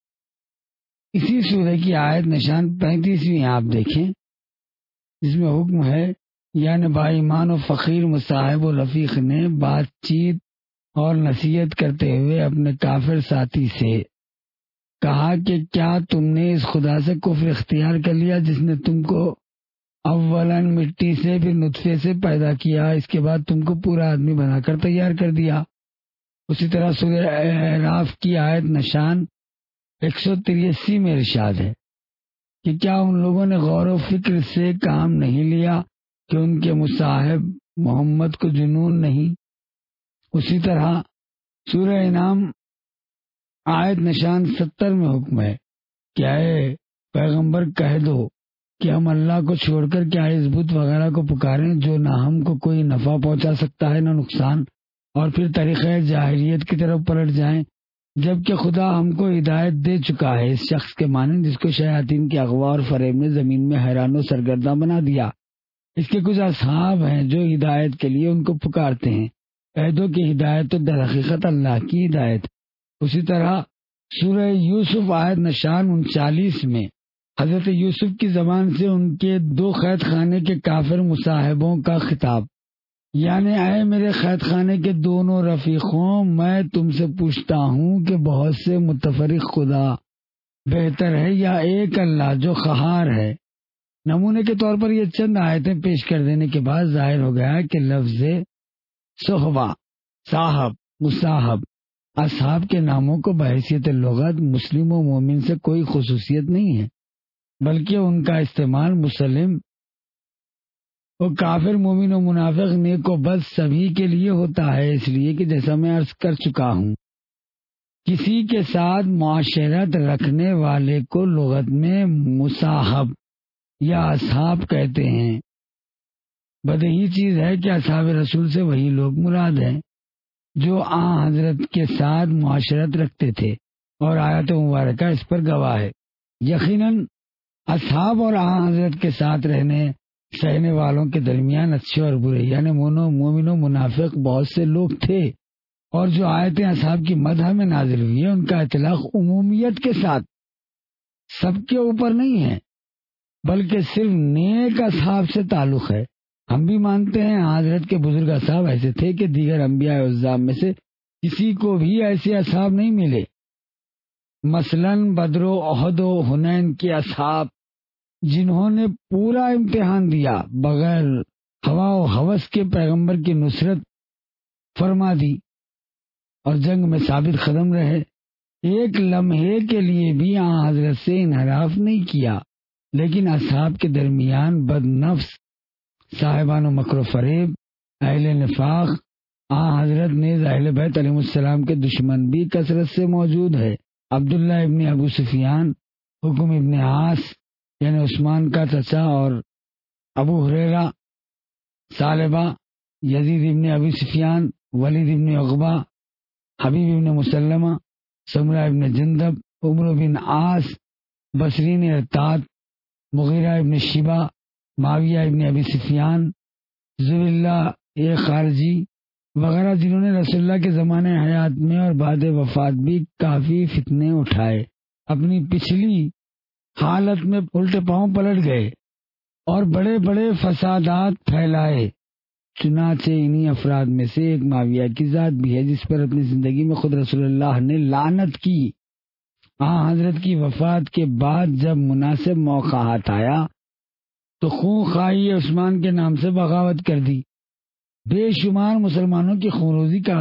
اسی سورہ کی آیت نشان 35 آپ دیکھیں، جس میں حکم ہے یعنی باایمان و فقیر مصاحب و رفیق نے بات چیت اور نصیحت کرتے ہوئے اپنے کافر ساتھی سے کہا کہ کیا تم نے اس خدا سے کفر اختیار کر لیا جس نے تم کو اولاً مٹی سے پھر نطفے سے پیدا کیا، اس کے بعد تم کو پورا آدمی بنا کر تیار کر دیا۔ اسی طرح سورہ اعراف کی آیت نشان 183 میں ارشاد ہے کہ کیا ان لوگوں نے غور و فکر سے کام نہیں لیا کہ ان کے مصاحب محمد کو جنون نہیں۔ اسی طرح سورہ انعام آیت نشان 70 میں حکم ہے کہ اے پیغمبر کہہ دو کہ ہم اللہ کو چھوڑ کر کیا اس بت وغیرہ کو پکاریں جو نہ ہم کو کوئی نفع پہنچا سکتا ہے نہ نقصان، اور پھر طریقہ جاہلیت کی طرف پلٹ جائیں، جبکہ خدا ہم کو ہدایت دے چکا ہے اس شخص کے مانند جس کو شیاطین کے اغوا اور فریب نے زمین میں حیران و سرگرداں بنا دیا۔ اس کے کچھ اصحاب ہیں جو ہدایت کے لیے ان کو پکارتے ہیں، کہہ دو کہ ہدایت تو در حقیقت اللہ کی ہدایت۔ اسی طرح سورہ یوسف آیت نشان 39 میں حضرت یوسف کی زبان سے ان کے 2 قید خانے کے کافر مصاحبوں کا خطاب، یعنی اے میرے قید خانے کے دونوں رفیقوں، میں تم سے پوچھتا ہوں کہ بہت سے متفرق خدا بہتر ہے یا ایک اللہ جو قہار ہے۔ نمونے کے طور پر یہ چند آیتیں پیش کر دینے کے بعد ظاہر ہو گیا کہ لفظ صحبہ، صاحب، مصاحب، اصحاب کے ناموں کو بحیثیت لغت مسلم و مومن سے کوئی خصوصیت نہیں ہے، بلکہ ان کا استعمال مسلم و کافر، مومن و منافق، نیک و بد سبھی کے لیے ہوتا ہے، اس لیے کہ جیسا میں عرض کر چکا ہوں کسی کے ساتھ معاشرت رکھنے والے کو لغت میں مصاحب یا اصحاب کہتے ہیں۔ بدیہی چیز ہے کہ اصحاب رسول سے وہی لوگ مراد ہیں جو حضرت کے ساتھ معاشرت رکھتے تھے، اور آیت مبارکہ اس پر گواہ ہے۔ یقیناً اصحاب اور حضرت کے ساتھ رہنے سہنے والوں کے درمیان اچھے اور برے یعنی مومن و منافق بہت سے لوگ تھے، اور جو آیتیں اصحاب کی مدح میں نازل ہوئی ہیں ان کا اطلاق عمومیت کے ساتھ سب کے اوپر نہیں ہے، بلکہ صرف نیک اصحاب سے تعلق ہے۔ ہم بھی مانتے ہیں حضرت کے بزرگ اصحاب ایسے تھے کہ دیگر انبیاء عظام میں سے کسی کو بھی ایسے اصحاب نہیں ملے، مثلاً بدر و احد و حنین کے اصحاب جنہوں نے پورا امتحان دیا، بغیر ہوا و ہوس کے پیغمبر کی نصرت فرما دی اور جنگ میں ثابت قدم رہے، ایک لمحے کے لیے بھی حضرت سے انحراف نہیں کیا۔ لیکن اصحاب کے درمیان بد نفس، صاحبان و مکر و فریب، اہل نفاق، حضرت نیز اہل بیت علیہ السلام کے دشمن بھی کثرت سے موجود ہے۔ عبداللہ ابن ابو سفیان، حکم ابن عاص یعنی عثمان کا چچا، اور ابو ہریرہ، ثعلبہ، یزید ابن ابی سفیان، ولید ابن عقبہ، حبیب ابن مسلمہ، سمرہ ابن جندب، عمر بن عاص، بصرین ارتاد، مغیرہ ابن شیبہ، معاویہ ابن ابی سفیان، ذو اللہ خارجی وغیرہ جنہوں نے رسول اللہ کے زمانے حیات میں اور بعد وفات بھی کافی فتنے اٹھائے، اپنی پچھلی حالت میں الٹے پاؤں پلٹ گئے اور بڑے بڑے فسادات پھیلائے۔ چنانچہ انہی افراد میں سے ایک معاویہ کی ذات بھی ہے جس پر اپنی زندگی میں خود رسول اللہ نے لعنت کی۔ حضرت کی وفات کے بعد جب مناسب موقع ہاتھ آیا تو خونخواہی عثمان کے نام سے بغاوت کر دی، بے شمار مسلمانوں کی خونریزی کا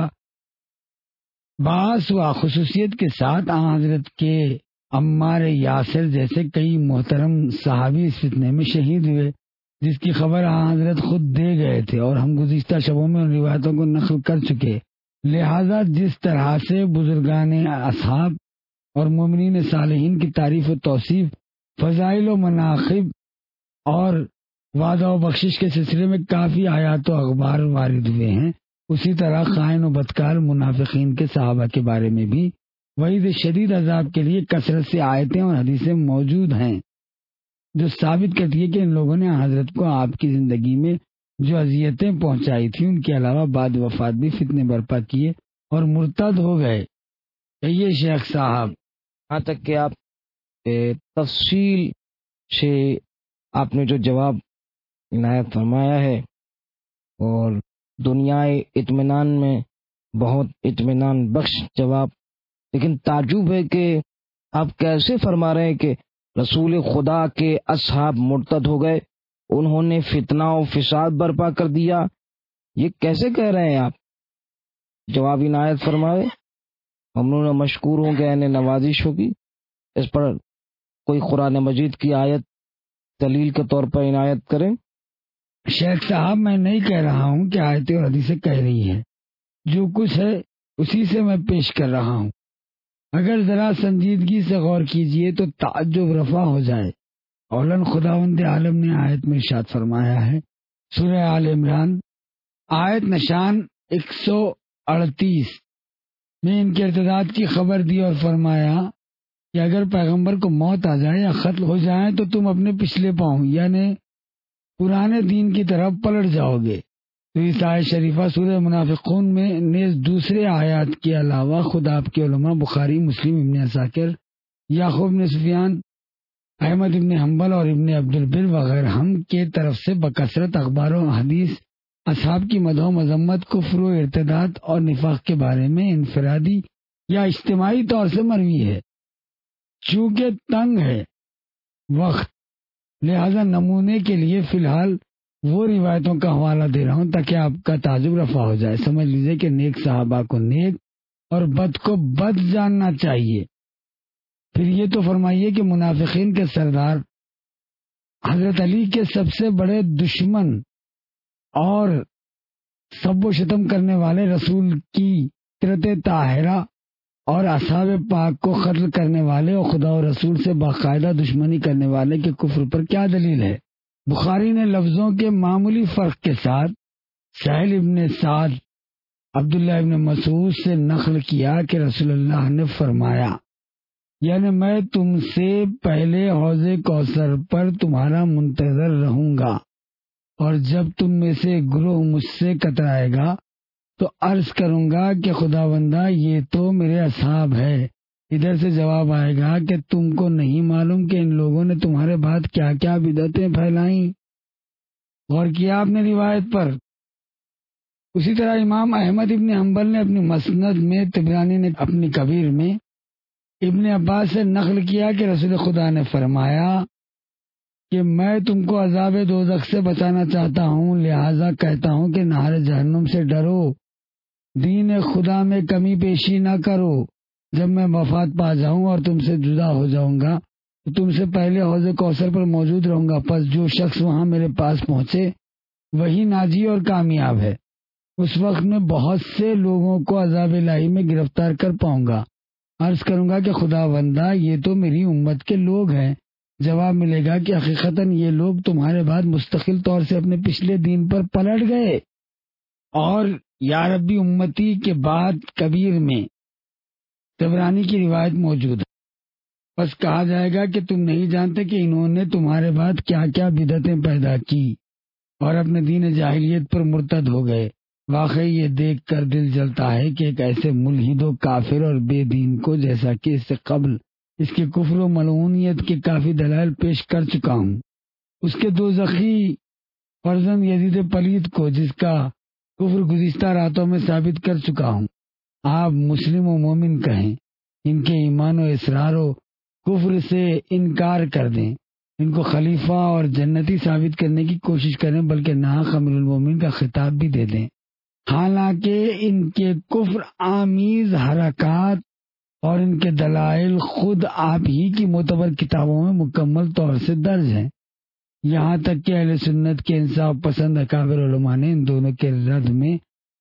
باعث ہوا۔ خصوصیت کے ساتھ حضرت کے عمار یاسر جیسے کئی محترم صحابی اس فتنے میں شہید ہوئے، جس کی خبر حضرت خود دے گئے تھے، اور ہم گزشتہ شبوں میں ان روایتوں کو نقل کر چکے۔ لہذا جس طرح سے بزرگان اصحاب اور مومنین صالحین کی تعریف و توصیف، فضائل و مناقب اور وعدہ و بخشش کے سلسلے میں کافی آیات و اخبار وارد ہوئے ہیں، اسی طرح خائن و بدکار منافقین کے صحابہ کے بارے میں بھی وعید شدید عذاب کے لیے کثرت سے آیتیں اور حدیثیں موجود ہیں جو ثابت کرتی ہے کہ ان لوگوں نے حضرت کو آپ کی زندگی میں جو اذیتیں پہنچائی تھیں ان کے علاوہ بعد وفات بھی فتنے برپا کیے اور مرتد ہو گئے۔ یہ شیخ صاحب یہاں تک کہ آپ تفصیل سے آپ نے جو جواب عنایت فرمایا ہے، اور دنیا اطمینان میں بہت اطمینان بخش جواب۔ لیکن تعجب ہے کہ آپ کیسے فرما رہے ہیں کہ رسول خدا کے اصحاب مرتد ہو گئے، انہوں نے فتنہ و فساد برپا کر دیا، یہ کیسے کہہ رہے ہیں آپ؟ جواب عنایت فرمائے۔ ممنون مشکور ہوں کہ انہیں نوازش ہوگی، اس پر کوئی قرآن مجید کی آیت دلیل کے طور پر عنایت کریں۔ شیخ صاحب، میں نہیں کہہ رہا ہوں کہ آیتیں اور حدیثیں کہہ رہی ہیں، جو کچھ ہے اسی سے میں پیش کر رہا ہوں۔ اگر ذرا سنجیدگی سے غور کیجئے تو تعجب رفع ہو جائے۔ اولن خداوند عالم نے آیت میں ارشاد فرمایا ہے، سورہ آل عمران آیت نشان 138 میں ان کے ارتداد کی خبر دی اور فرمایا کہ اگر پیغمبر کو موت آ جائے یا قتل ہو جائیں تو تم اپنے پچھلے پاؤں یعنی پرانے دین کی طرف پلٹ جاؤ گے۔ تو اس آیت شریفہ سورہ منافقون میں نیز دوسرے آیات کے علاوہ خود آپ کے علماء بخاری، مسلم، ابن عساکر، یعقوب بن سفیان، احمد ابن حنبل اور ابن عبد البر وغیرہ ہم کے طرف سے بکثرت اخبار و حدیث اصحاب کی مدح و مذمت، کفر و ارتداد اور نفاق کے بارے میں انفرادی یا اجتماعی طور سے مروی ہے۔ چونکہ تنگ ہے وقت، لہذا نمونے کے لیے فی الحال وہ روایتوں کا حوالہ دے رہا ہوں تاکہ آپ کا تعجب رفع ہو جائے۔ سمجھ لیجئے کہ نیک صحابہ کو نیک اور بد کو بد جاننا چاہیے۔ پھر یہ تو فرمائیے کہ منافقین کے سردار، حضرت علی کے سب سے بڑے دشمن اور سب و شتم کرنے والے، رسول کی فطرت طاہرہ اور اصحاب پاک کو قتل کرنے والے اور خدا و رسول سے باقاعدہ دشمنی کرنے والے کے کفر پر کیا دلیل ہے؟ بخاری نے لفظوں کے معمولی فرق کے ساتھ سہل ابن سعد عبداللہ ابن مسعود سے نقل کیا کہ رسول اللہ نے فرمایا، یعنی میں تم سے پہلے حوض کوثر پر تمہارا منتظر رہوں گا، اور جب تم میں سے گروہ مجھ سے کترائے گا تو عرض کروں گا کہ خداوندہ یہ تو میرے اصحاب ہے۔ ادھر سے جواب آئے گا کہ تم کو نہیں معلوم کہ ان لوگوں نے تمہارے بعد کیا کیا بدعتیں پھیلائیں۔ غور کیا آپ نے روایت پر؟ اسی طرح امام احمد ابن حنبل نے اپنی مسند میں، طبرانی نے اپنی کبیر میں ابن عباس سے نقل کیا کہ رسول خدا نے فرمایا کہ میں تم کو عذاب دوزخ سے بچانا چاہتا ہوں، لہذا کہتا ہوں کہ نہر جہنم سے ڈرو، دین خدا میں کمی پیشی نہ کرو۔ جب میں وفات پا جاؤں اور تم سے جدا ہو جاؤں گا تو تم سے پہلے حوض کوثر پر موجود رہوں گا، پس جو شخص وہاں میرے پاس پہنچے وہی ناجی اور کامیاب ہے۔ اس وقت میں بہت سے لوگوں کو عذاب الہی میں گرفتار کر پاؤں گا، عرض کروں گا کہ خدا بندہ یہ تو میری امت کے لوگ ہیں۔ جواب ملے گا کہ حقیقتاً یہ لوگ تمہارے بعد مستقل طور سے اپنے پچھلے دین پر پلٹ گئے، اور یا ربی امتی کے بعد کبیر میں طبرانی کی روایت موجود ہے۔ بس کہا جائے گا کہ تم نہیں جانتے کہ انہوں نے تمہارے بعد کیا کیا بدعتیں پیدا کی اور اپنے دین جاہلیت پر مرتد ہو گئے۔ واقعی یہ دیکھ کر دل جلتا ہے کہ ایک ایسے ملحد و کافر اور بے دین کو، جیسا کہ اس سے قبل اس کے کفر و ملعونیت کے کافی دلائل پیش کر چکا ہوں، اس کے دوزخی فرزند یزید پلید کو، جس کا کفر گزشتہ راتوں میں ثابت کر چکا ہوں، آپ مسلم و مومن کہیں، ان کے ایمان و اصرار و کفر سے انکار کر دیں، ان کو خلیفہ اور جنتی ثابت کرنے کی کوشش کریں، بلکہ ناحق امیر المومنین کا خطاب بھی دے دیں، حالانکہ ان کے کفر آمیز حرکات اور ان کے دلائل خود آپ ہی کی معتبر کتابوں میں مکمل طور سے درج ہیں۔ یہاں تک کہ اہل سنت کے انصاف پسند اکابر علماء نے ان دونوں کے رد میں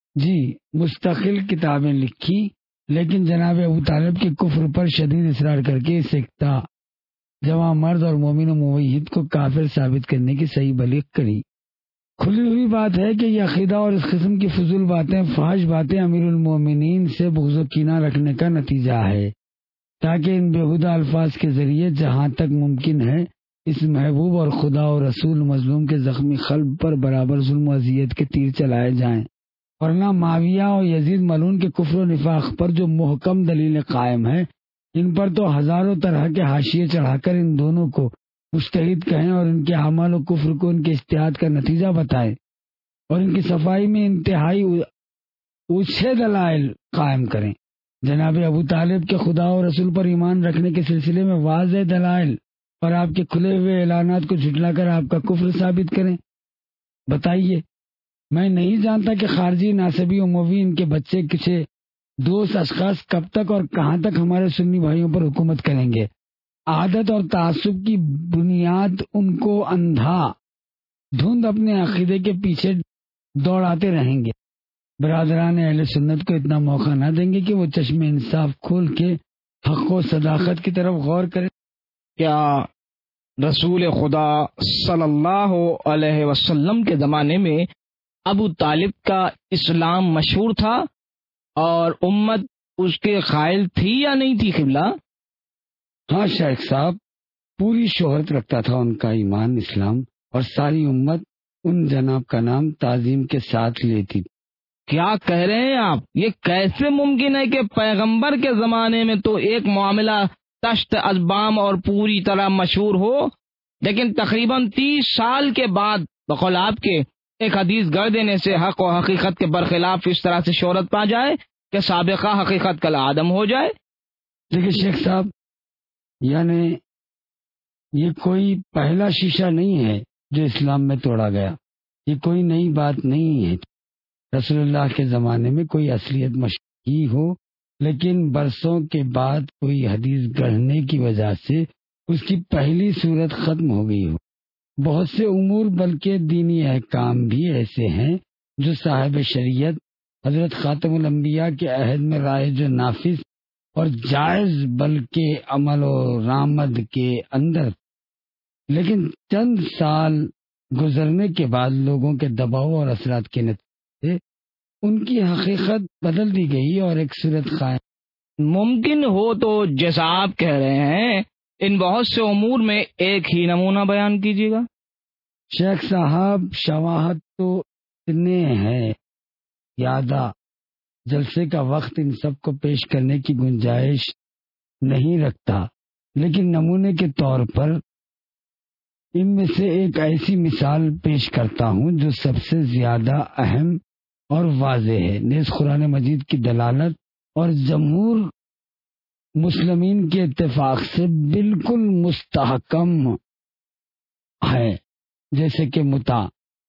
مستقل کتابیں لکھی، لیکن جناب ابو طالب کے کفر پر شدید اصرار کر کے اس ایکتا جوان مرد اور مومن و موحد کو کافر ثابت کرنے کی صحیح بلیغ کری۔ کھلی ہوئی بات ہے کہ یہ عقیدہ اور اس قسم کی فضول باتیں، فحش باتیں امیر المومنین سے بغض و کینہ رکھنے کا نتیجہ ہے، تاکہ ان بےہودہ الفاظ کے ذریعے جہاں تک ممکن ہے اس محبوب اور خدا و رسول مظلوم کے زخمی قلب پر برابر ظلم و اذیت کے تیر چلائے جائیں، ورنہ معاویہ اور یزید ملعون کے کفر و نفاق پر جو محکم دلیلیں قائم ہیں، ان پر تو ہزاروں طرح کے حاشیے چڑھا کر ان دونوں کو مجتہد کہیں اور ان کے اعمال و کفر کو ان کے اجتہاد کا نتیجہ بتائیں اور ان کی صفائی میں انتہائی اونچے دلائل قائم کریں۔ جناب ابو طالب کے خدا و رسول پر ایمان رکھنے کے سلسلے میں واضح دلائل اور آپ کے کھلے ہوئے اعلانات کو جھٹلا کر آپ کا کفر ثابت کریں۔ بتائیے، میں نہیں جانتا کہ خارجی، ناصبی، اموی، ان کے بچے، کسی دوست اشخاص کب تک اور کہاں تک ہمارے سنی بھائیوں پر حکومت کریں گے۔ عادت اور تعصب کی بنیاد ان کو اندھا دھند اپنے عقیدے کے پیچھے دوڑاتے رہیں گے۔ برادران اہل سنت کو اتنا موقع نہ دیں گے کہ وہ چشم انصاف کھول کے حق و صداقت کی طرف غور کریں۔ کیا رسول خدا صلی اللہ علیہ وسلم کے زمانے میں ابو طالب کا اسلام مشہور تھا اور امت اس کے قائل تھی یا نہیں تھی قبلہ؟ ہاں شیخ صاحب، پوری شہرت رکھتا تھا ان کا ایمان اسلام، اور ساری امت ان جناب کا نام تعظیم کے ساتھ لیتی۔ کیا کہہ رہے ہیں آپ؟ یہ کیسے ممکن ہے کہ پیغمبر کے زمانے میں تو ایک معاملہ تشت ازبام اور پوری طرح مشہور ہو، لیکن تقریباً 30 سال کے بعد بقول آپ کے ایک حدیث گڑھ دینے سے حق و حقیقت کے برخلاف اس طرح سے شہرت پا جائے کہ سابقہ حقیقت کل عدم ہو جائے؟ دیکھیے شیخ صاحب، یعنی یہ کوئی پہلا شیشہ نہیں ہے جو اسلام میں توڑا گیا، یہ کوئی نئی بات نہیں ہے۔ رسول اللہ کے زمانے میں کوئی اصلیت مشہور ہی ہو، لیکن برسوں کے بعد کوئی حدیث گڑھنے کی وجہ سے اس کی پہلی صورت ختم ہو گئی ہو۔ بہت سے امور بلکہ دینی احکام بھی ایسے ہیں جو صاحب شریعت حضرت خاتم الانبیاء کے عہد میں رائج و نافذ اور جائز بلکہ عمل و رامد کے اندر، لیکن چند سال گزرنے کے بعد لوگوں کے دباؤ اور اثرات کے نتیجے ان کی حقیقت بدل دی گئی اور ایک صورت قائم۔ ممکن ہو تو جیسا آپ کہہ رہے ہیں ان بہت سے امور میں ایک ہی نمونہ بیان کیجیے گا۔ شیخ صاحب، شواہد تو اتنے ہیں، یادہ جلسے کا وقت ان سب کو پیش کرنے کی گنجائش نہیں رکھتا، لیکن نمونے کے طور پر ان میں سے ایک ایسی مثال پیش کرتا ہوں جو سب سے زیادہ اہم اور واضح ہے، نیز قرآن مجید کی دلالت اور جمہور مسلمین کے اتفاق سے بالکل مستحکم ہے، جیسے کہ متع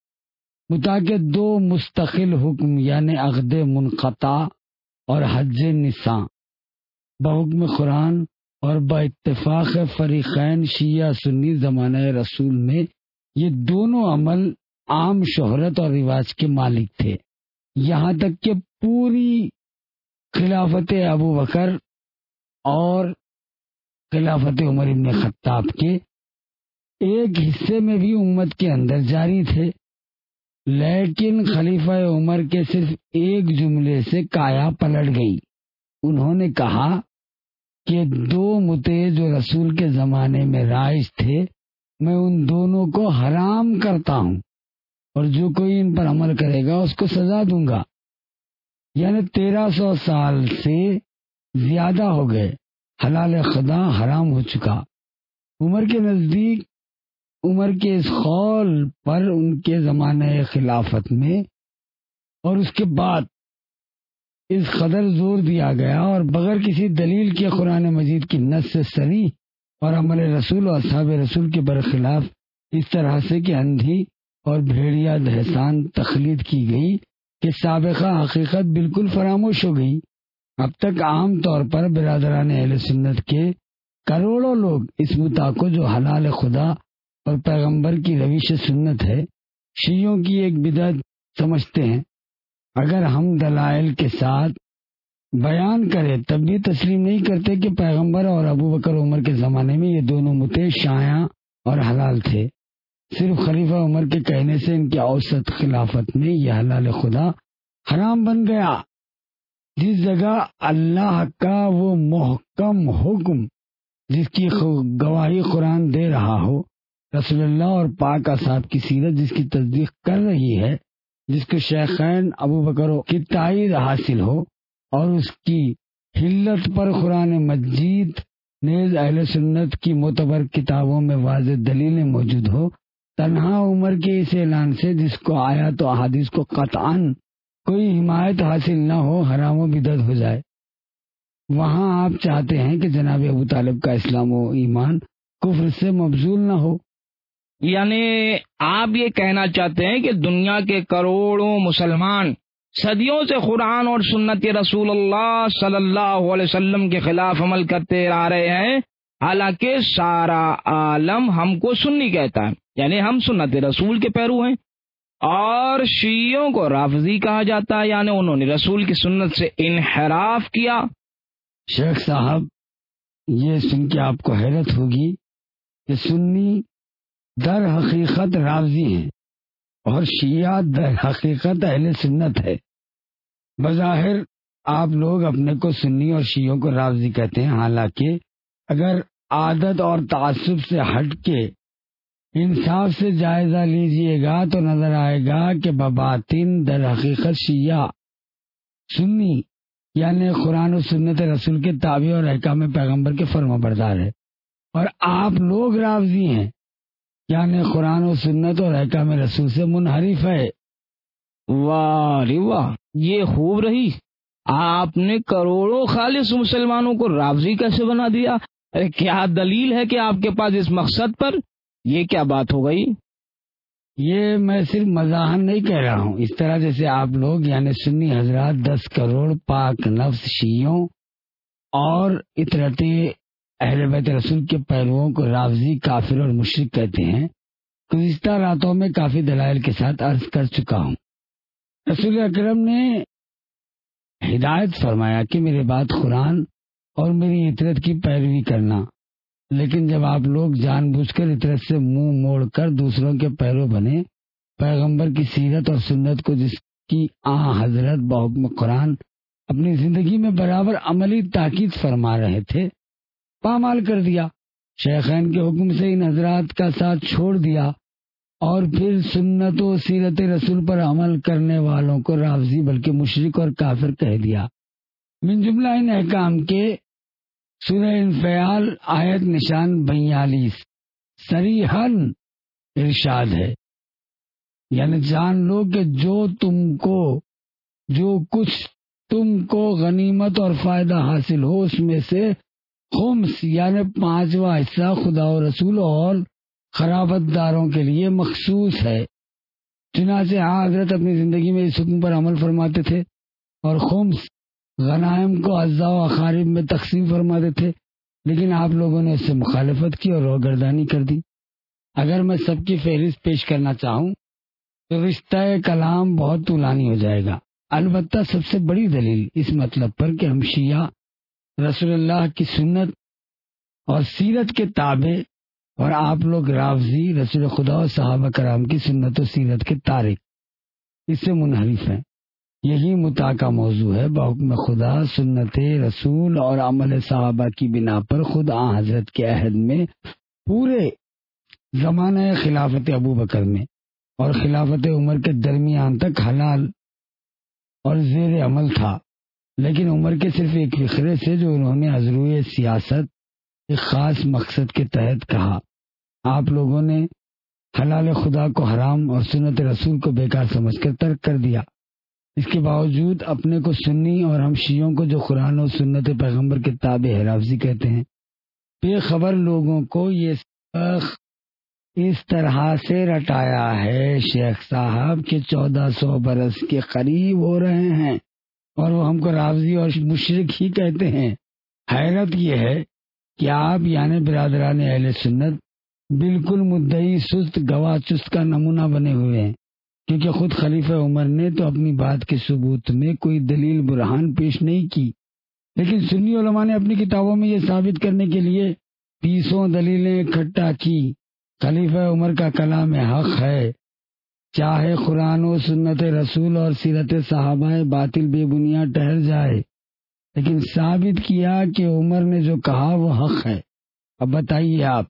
کے 2 مستقل حکم یعنی عقد منقطع اور حج نساء بحکم قرآن اور با اتفاق فریقین شیعہ سنی زمانہ رسول میں یہ دونوں عمل عام شہرت اور رواج کے مالک تھے، یہاں تک کہ پوری خلافت ابو بکر اور خلافت عمر ابن خطاب کے ایک حصے میں بھی امت کے اندر جاری تھے، لیکن خلیفہ عمر کے صرف ایک جملے سے کایا پلٹ گئی۔ انہوں نے کہا کہ 2 متے جو رسول کے زمانے میں رائج تھے میں ان دونوں کو حرام کرتا ہوں، اور جو کوئی ان پر عمل کرے گا اس کو سزا دوں گا۔ یعنی 1300 سال سے زیادہ ہو گئے، حلال خدا حرام ہو چکا۔ عمر کے نزدیک عمر کے اس قول پر ان کے زمانہ خلافت میں اور اس کے بعد اس قدر زور دیا گیا اور بغیر کسی دلیل کے قرآن مجید کی نص صریح اور عمل رسول اور اصحاب رسول کے برخلاف اس طرح سے کہ اندھی اور بھیڑیا دہسان تخلید کی گئی کہ سابقہ حقیقت بالکل فراموش ہو گئی۔ اب تک عام طور پر برادران اہل سنت کے کروڑوں لوگ اس متع کو جو حلال خدا اور پیغمبر کی روش سنت ہے شیعوں کی ایک بدعت سمجھتے ہیں۔ اگر ہم دلائل کے ساتھ بیان کریں تب بھی تسلیم نہیں کرتے کہ پیغمبر اور ابو بکر عمر کے زمانے میں یہ دونوں متے شایع اور حلال تھے۔ صرف خلیفہ عمر کے کہنے سے ان کی اوسط خلافت میں یہ حلال خدا حرام بن گیا۔ جس جگہ اللہ کا وہ محکم حکم جس کی گواہی قرآن دے رہا ہو، رسول اللہ اور پاک اصحاب کی سیرت جس کی تصدیق کر رہی ہے، جس کو شیخین ابو بکر کی تائید حاصل ہو، اور اس کی حلت پر قرآن مجید نیز اہل سنت کی معتبر کتابوں میں واضح دلیلیں موجود ہو، تنہا عمر کے اس اعلان سے جس کو آیات و احادیث کو قطعاً کوئی حمایت حاصل نہ ہو حرام و بدعت ہو جائے۔ وہاں آپ چاہتے ہیں کہ جناب ابو طالب کا اسلام و ایمان کفر سے مبذول نہ ہو؟ یعنی آپ یہ کہنا چاہتے ہیں کہ دنیا کے کروڑوں مسلمان صدیوں سے قرآن اور سنت رسول اللہ صلی اللہ علیہ وسلم کے خلاف عمل کرتے آ رہے ہیں، حالانکہ سارا عالم ہم کو سنی کہتا ہے، یعنی ہم سنت رسول کے پیرو ہیں، اور شیعوں کو رافضی کہا جاتا ہے، یعنی انہوں نے رسول کی سنت سے انحراف کیا۔ شیخ صاحب، یہ سن کے آپ کو حیرت ہوگی کہ سنی در حقیقت رافضی ہیں اور شیعہ در حقیقت اہل سنت ہے۔ بظاہر آپ لوگ اپنے کو سنی اور شیعوں کو رافضی کہتے ہیں، حالانکہ اگر عادت اور تعصب سے ہٹ کے انصاف سے جائزہ لیجئے گا تو نظر آئے گا کہ بباطن در حقیقت شیعہ سنی یعنی قرآن و سنت رسول کے تابع اور احکام پیغمبر کے فرما بردار ہے، اور آپ لوگ رافضی ہیں یعنی قرآن و سنت اور احکام رسول سے منحرف ہے۔ واہ رے واہ، یہ خوب رہی، آپ نے کروڑوں خالص مسلمانوں کو رافضی کیسے بنا دیا؟ ارے کیا دلیل ہے کہ آپ کے پاس اس مقصد پر؟ یہ کیا بات ہو گئی؟ یہ میں صرف مزاحن نہیں کہہ رہا ہوں، اس طرح جیسے آپ لوگ یعنی سنی حضرات 10 کروڑ پاک نفس شیعوں اور اطرت اہل بیت رسول کے پیرووں کو رافضی، کافر اور مشرک کہتے ہیں، گزشتہ راتوں میں کافی دلائل کے ساتھ عرض کر چکا ہوں۔ رسول اکرم نے ہدایت فرمایا کہ میرے بعد قرآن اور میری اطرت کی پیروی کرنا، لیکن جب آپ لوگ جان بوجھ کر اطرت سے منہ موڑ کر دوسروں کے پیرو بنے، پیغمبر کی سیرت اور سنت کو جس کی حضرت بحکم قرآن اپنی زندگی میں برابر عملی تاکید فرما رہے تھے، پامال کر دیا، شیخین کے حکم سے ان حضرات کا ساتھ چھوڑ دیا، اور پھر سنت و سیرت رسول پر عمل کرنے والوں کو رافضی بلکہ مشرک اور کافر کہہ دیا۔ من جملہ ان احکام کے سورہ انفعال آیت نشان 42 صریحاً ارشاد ہے، یعنی جان لو کہ جو کچھ تم کو غنیمت اور فائدہ حاصل ہو اس میں سے خمس یعنی 5واں حصہ خدا و رسول اور خرابت داروں کے لیے مخصوص ہے۔ چنانچہ حضرت اپنی زندگی میں اس حکم پر عمل فرماتے تھے اور خمس غنائم کو اعزاء و اقارب میں تقسیم فرماتے تھے، لیکن آپ لوگوں نے اس سے مخالفت کی اور روگردانی کر دی۔ اگر میں سب کی فہرست پیش کرنا چاہوں تو رشتہ کلام بہت طولانی ہو جائے گا، البتہ سب سے بڑی دلیل اس مطلب پر کہ ہم شیعہ رسول اللہ کی سنت اور سیرت کے تابع اور آپ لوگ رافضی رسول خدا و صحابہ کرام کی سنت و سیرت کے تارک، اس سے منحرف ہیں۔ یہی متاع کا موضوع ہے۔ بحکم خدا سنت رسول اور عمل صحابہ کی بنا پر خود حضرت کے عہد میں پورے زمانہ خلافت ابو بکر میں اور خلافت عمر کے درمیان تک حلال اور زیر عمل تھا، لیکن عمر کے صرف ایک فقرے سے جو انہوں نے ازروئے سیاست ایک خاص مقصد کے تحت کہا، آپ لوگوں نے حلال خدا کو حرام اور سنت رسول کو بیکار سمجھ کر ترک کر دیا۔ اس کے باوجود اپنے کو سنی اور ہم شیعوں کو جو قرآن اور سنت پیغمبر کے تابع ہے رافضی کہتے ہیں۔ بے خبر لوگوں کو یہ سبق اس طرح سے رٹایا ہے شیخ صاحب کہ 1400 برس کے قریب ہو رہے ہیں اور وہ ہم کو رافضی اور مشرک ہی کہتے ہیں۔ حیرت یہ ہے کہ آپ یعنی برادران اہل سنت بالکل مدعی سست گواہ چست کا نمونہ بنے ہوئے ہیں، کیونکہ خود خلیفہ عمر نے تو اپنی بات کے ثبوت میں کوئی دلیل برہان پیش نہیں کی، لیکن سنی علماء نے اپنی کتابوں میں یہ ثابت کرنے کے لیے 20 دلیلیں اکٹھا کی۔ خلیفہ عمر کا کلام حق ہے، چاہے قرآن و سنت رسول اور سیرت صحابہ باطل بے بنیاد ٹھہر جائے، لیکن ثابت کیا کہ عمر نے جو کہا وہ حق ہے۔ اب بتائیے آپ،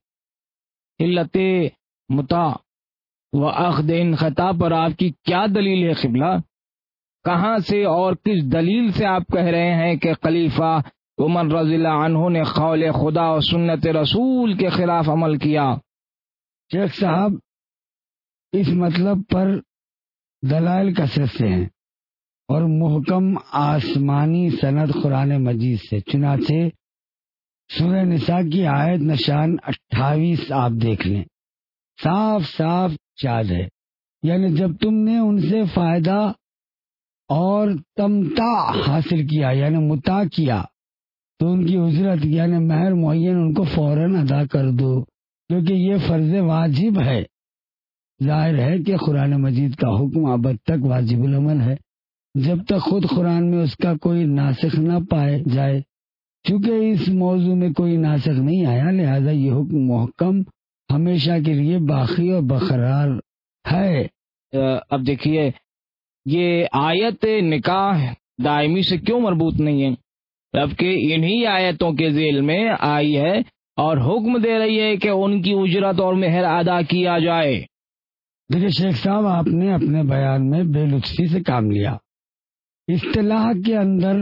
علت متاع و عقد انقطاع پر آپ کی کیا دلیل ہے قبلہ؟ کہاں سے اور کس دلیل سے آپ کہہ رہے ہیں کہ خلیفہ عمر رضی اللہ عنہ نے قول خدا اور سنت رسول کے خلاف عمل کیا۔ شیخ صاحب اس مطلب پر دلائل کثرت سے ہیں اور محکم آسمانی سند قرآن مجید سے، چنانچہ سورہ نساء کی آیت نشان 28 آپ دیکھ لیں، صاف صاف چاد ہے، یعنی جب تم نے ان سے فائدہ اور تمتع حاصل کیا یعنی متاع کیا تو ان کی اجرت یعنی مہر معین ان کو فوراً ادا کر دو، کیونکہ یہ فرض واجب ہے۔ ظاہر ہے کہ قرآن مجید کا حکم ابد تک واجب العمل ہے جب تک خود قرآن میں اس کا کوئی ناسخ نہ پائے جائے۔ چونکہ اس موضوع میں کوئی ناسخ نہیں آیا، لہذا یہ حکم محکم ہمیشہ کے لیے باقی اور برقرار ہے۔ اب دیکھیے یہ آیت نکاح دائمی سے کیوں مربوط نہیں ہے، جبکہ انہی آیتوں کے ذیل میں آئی ہے اور حکم دے رہی ہے کہ ان کی اجرت اور مہر ادا کیا جائے۔ دیکھیے شیخ صاحب، آپ نے اپنے بیان میں بے لطفی سے کام لیا، اصطلاح کے اندر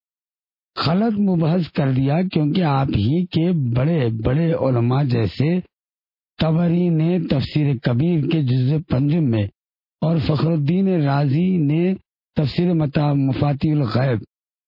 غلط مبحث کر دیا، کیونکہ آپ ہی کے بڑے بڑے علماء جیسے طبری نے تفسیر کبیر کے جزء پنجم میں اور فخر الدین رازی نے تفسیر مفاتیح الغیب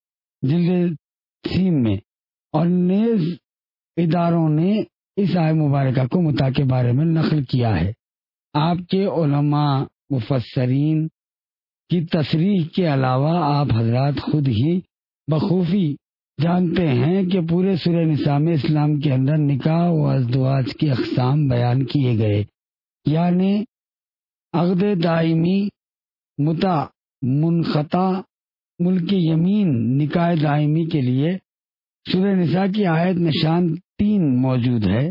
جلد 3 میں اور نیز اداروں نے اس آیت مبارکہ کو متاع کے بارے میں نقل کیا ہے۔ آپ کے علماء مفسرین کی تصریح کے علاوہ آپ حضرات خود ہی بخوبی جانتے ہیں کہ پورے سورہ نساء میں اسلام کے اندر نکاح و ازدواج کی اقسام بیان کیے گئے، یعنی عقد دائمی، متاع، منقطع، ملک یمین۔ نکاح دائمی کے لیے سورہ نساء کی آیت نشان 3 موجود ہے،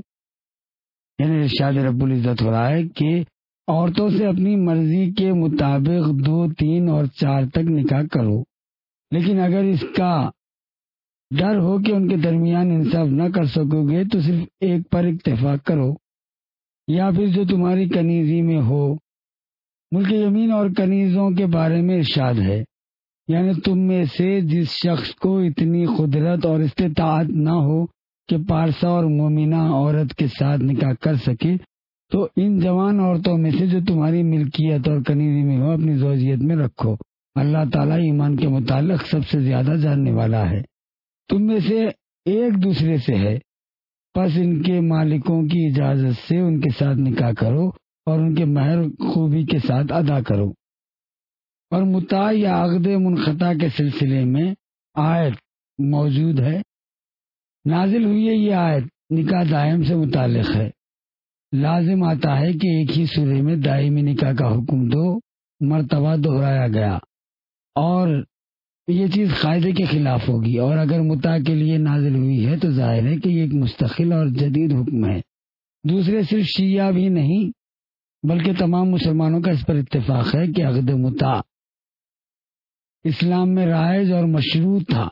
یعنی ارشاد رب العزت ہو رہا ہے کہ عورتوں سے اپنی مرضی کے مطابق 2، 3 اور 4 تک نکاح کرو، لیکن اگر اس کا ڈر ہو کہ ان کے درمیان انصاف نہ کر سکو گے تو صرف ایک پر اتفاق کرو، یا پھر جو تمہاری کنیزی میں ہو۔ ملک یمین اور کنیزوں کے بارے میں ارشاد ہے، یعنی تم میں سے جس شخص کو اتنی قدرت اور استطاعت نہ ہو کہ پارسا اور مومنہ عورت کے ساتھ نکاح کر سکے تو ان جوان عورتوں میں سے جو تمہاری ملکیت اور کنیزی میں ہو اپنی زوجیت میں رکھو۔ اللہ تعالیٰ ایمان کے متعلق سب سے زیادہ جاننے والا ہے۔ تم میں سے ایک دوسرے سے ہے، پس ان کے مالکوں کی اجازت سے ان کے ساتھ نکاح کرو اور ان کے مہر خوبی کے ساتھ ادا کرو۔ اور متاع یا عقد منقطع کے سلسلے میں آیت موجود ہے، نازل ہوئی ہے۔ یہ آیت نکاح دائم سے متعلق ہے۔ لازم آتا ہے کہ ایک ہی سورے میں دائمی نکاح کا حکم 2 مرتبہ دہرایا گیا، اور یہ چیز قاعدے کے خلاف ہوگی، اور اگر متاع کے لیے نازل ہوئی ہے تو ظاہر ہے کہ یہ ایک مستقل اور جدید حکم ہے۔ دوسرے صرف شیعہ بھی نہیں بلکہ تمام مسلمانوں کا اس پر اتفاق ہے کہ عقد متاع اسلام میں رائج اور مشروع تھا،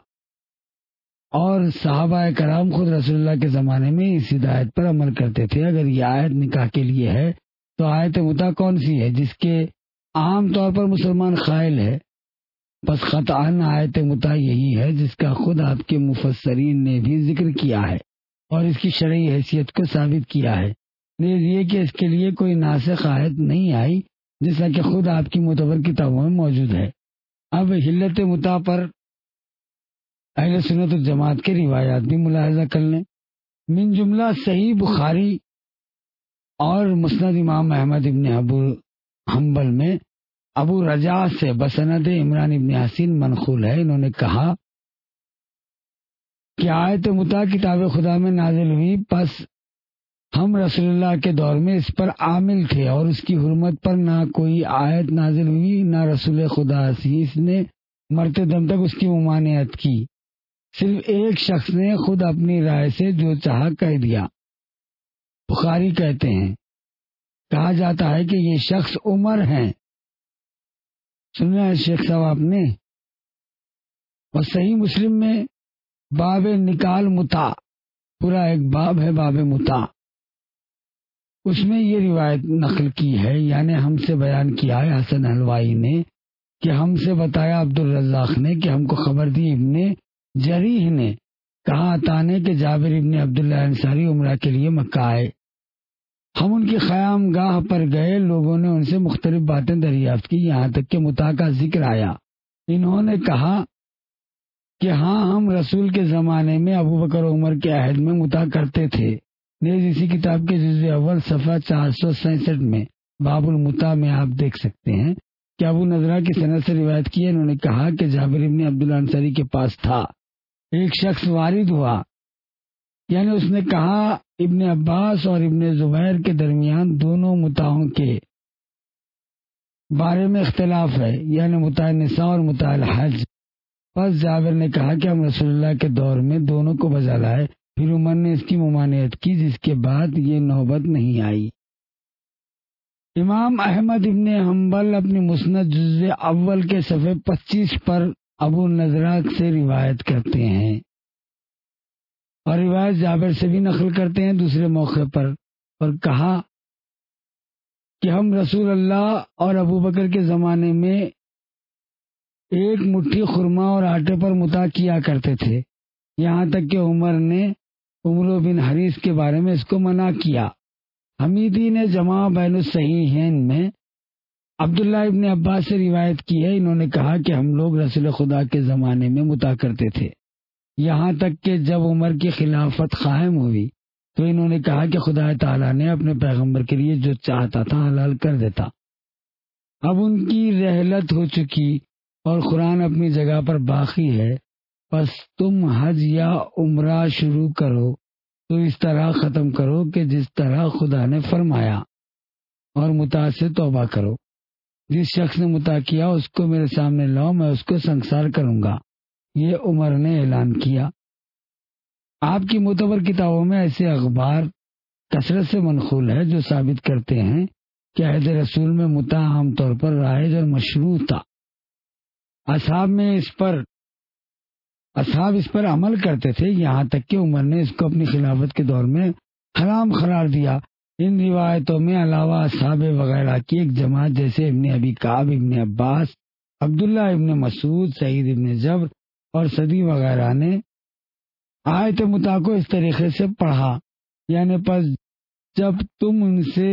اور صحابہ کرام خود رسول اللہ کے زمانے میں اس ہدایت پر عمل کرتے تھے۔ اگر یہ آیت نکاح کے لیے ہے تو آیت متاع کون سی ہے جس کے عام طور پر مسلمان قائل ہے؟ بس قطعاً آیت متاع یہی ہے جس کا خود آپ کے مفسرین نے بھی ذکر کیا ہے اور اس کی شرعی حیثیت کو ثابت کیا ہے، نیز یہ کہ اس کے لیے کوئی ناسخ آیت نہیں آئی، جیسا کہ خود آپ کی معتبر کتابوں میں موجود ہے۔ اب حلت متاع پر اہل سنت الجماعت کے روایات بھی ملاحظہ کر لیں۔ من جملہ صحیح بخاری اور مسند امام احمد ابن ابو حنبل میں ابو رجاء سے بسند عمران ابن حسین منقول ہے، انہوں نے کہا کہ آیت متاع کتاب خدا میں نازل ہوئی، پس ہم رسول اللہ کے دور میں اس پر عامل تھے اور اس کی حرمت پر نہ کوئی آیت نازل ہوئی نہ رسول خدا سی اس نے مرتے دم تک اس کی ممانعت کی، صرف ایک شخص نے خود اپنی رائے سے جو چاہا کہہ دیا۔ بخاری کہتے ہیں، کہا جاتا ہے کہ یہ شخص عمر ہیں۔ سننا ہے شیخ صاحب آپ نے؟ اور صحیح مسلم میں باب نکال متاع، پورا ایک باب ہے باب متاع، اس میں یہ روایت نقل کی ہے، یعنی ہم سے بیان کیا ہے حسن حلوائی نے کہ ہم سے بتایا عبد الرزاق نے کہ ہم کو خبر دی ابن جریح نے، کہا عطا نے کہ جابر ابن عبداللہ انصاری عمرہ کے لیے مکہ آئے. ہم ان کی خیام گاہ پر گئے. لوگوں نے ان سے مختلف باتیں دریافت کی، یہاں تک کہ متاع کا ذکر آیا. انہوں نے کہا کہ ہاں، ہم رسول کے زمانے میں ابو بکر و عمر کے عہد میں متاع کرتے تھے. نیز اسی کتاب کے جزء اول صفحہ 467 میں باب المتاع میں آپ دیکھ سکتے ہیں کہ ابو نضرہ کی سند سے روایت کی ہے. انہوں نے کہا کہ جابر ابن عبداللہ انصاری کے پاس تھا. ایک شخص وارد ہوا، یعنی اس نے کہا ابن عباس اور ابن زبیر کے درمیان دونوں متاعوں کے بارے میں اختلاف ہے، یعنی متاع نساء اور متاع الحج. پس جابر نے کہا کہ ہم رسول اللہ کے دور میں دونوں کو بجا لائے. پھر عمر نے اس کی ممانعت کی، جس کے بعد یہ نوبت نہیں آئی. امام احمد ابن حنبل اپنی مسند جزء اول کے صفحے 25 پر ابو نضرہ سے روایت کرتے ہیں اور روایت جابر سے بھی نقل کرتے ہیں دوسرے موقع پر، اور کہا کہ ہم رسول اللہ اور ابو بکر کے زمانے میں ایک مٹھی خرما اور آٹے پر متاع کیا کرتے تھے، یہاں تک کہ عمر نے عمرو بن حریث کے بارے میں اس کو منع کیا. حمیدی نے جمع بین الصحیحین میں عبداللہ ابن عباس سے روایت کی ہے. انہوں نے کہا کہ ہم لوگ رسول خدا کے زمانے میں متاع کرتے تھے، یہاں تک کہ جب عمر کی خلافت قائم ہوئی تو انہوں نے کہا کہ خدا تعالیٰ نے اپنے پیغمبر کے لیے جو چاہتا تھا حلال کر دیتا. اب ان کی رحلت ہو چکی اور قرآن اپنی جگہ پر باقی ہے، پس تم حج یا عمرہ شروع کرو تو اس طرح ختم کرو کہ جس طرح خدا نے فرمایا، اور متاع سے توبہ کرو. جس شخص نے متاع کیا اس کو میرے سامنے لاؤ، میں اس کو سنگسار کروں گا. یہ عمر نے اعلان کیا. آپ کی معتبر کتابوں میں ایسے اخبار کثرت سے منقول ہے جو ثابت کرتے ہیں کہ عہد رسول میں متاع عام طور پر رائج اور مشروع تھا. اصحاب اس پر عمل کرتے تھے، یہاں تک کہ عمر نے اس کو اپنی خلافت کے دور میں حرام قرار دیا. ان روایتوں میں علاوہ اصحاب وغیرہ کی ایک جماعت جیسے ابن ابی کعب، ابن عباس، عبداللہ ابن مسعود، سعید ابن جبر اور صدی وغیرہ نے آیت متاع کو اس طریقے سے پڑھا، یعنی پس جب تم ان سے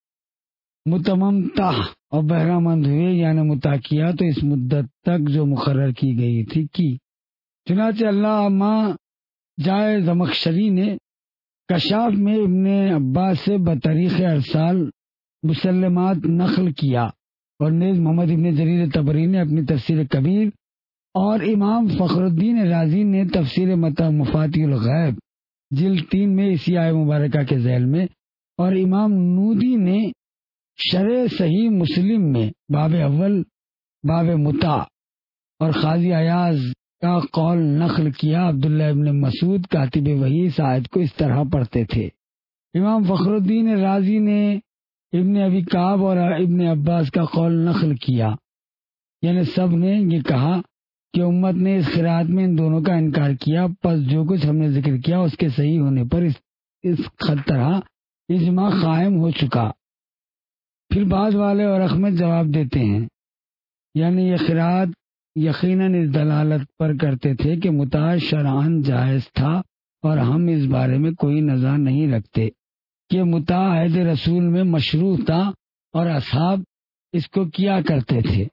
متمتع اور بہرہ مند ہوئے، یعنی متاع کیا، تو اس مدت تک جو مقرر کی گئی تھی کی. چنانچہ علامہ جائے زمخشری نے کشاف میں ابن عباس سے بطریق ارسال مسلمات نقل کیا، اور نیز محمد ابن جریر طبری نے اپنی تفسیر کبیر، اور امام فخر الدین رازی نے تفسیر مفاتیح الغیب جلد 3 میں اسی آیہ مبارکہ کے ذیل میں، اور امام نودی نے شرح صحیح مسلم میں باب اول باب متاع، اور قاضی ایاز کا قول نقل کیا. عبداللہ ابن مسعود کاتب وحی اس آیت کو اس طرح پڑھتے تھے. امام فخر الدین رازی نے ابن ابی کعب اور ابن عباس کا قول نقل کیا، یعنی سب نے یہ کہا کہ امت نے اس قرات میں ان دونوں کا انکار کیا. پس جو کچھ ہم نے ذکر کیا اس کے صحیح ہونے پر اس طرح اجماع قائم ہو چکا. پھر بعض والے اور احمد جواب دیتے ہیں، یعنی یہ قرات یقیناً اس دلالت پر کرتے تھے کہ متاع شرعاً جائز تھا، اور ہم اس بارے میں کوئی نظر نہیں رکھتے کہ متاع عہد رسول میں مشروع تھا اور اصحاب اس کو کیا کرتے تھے.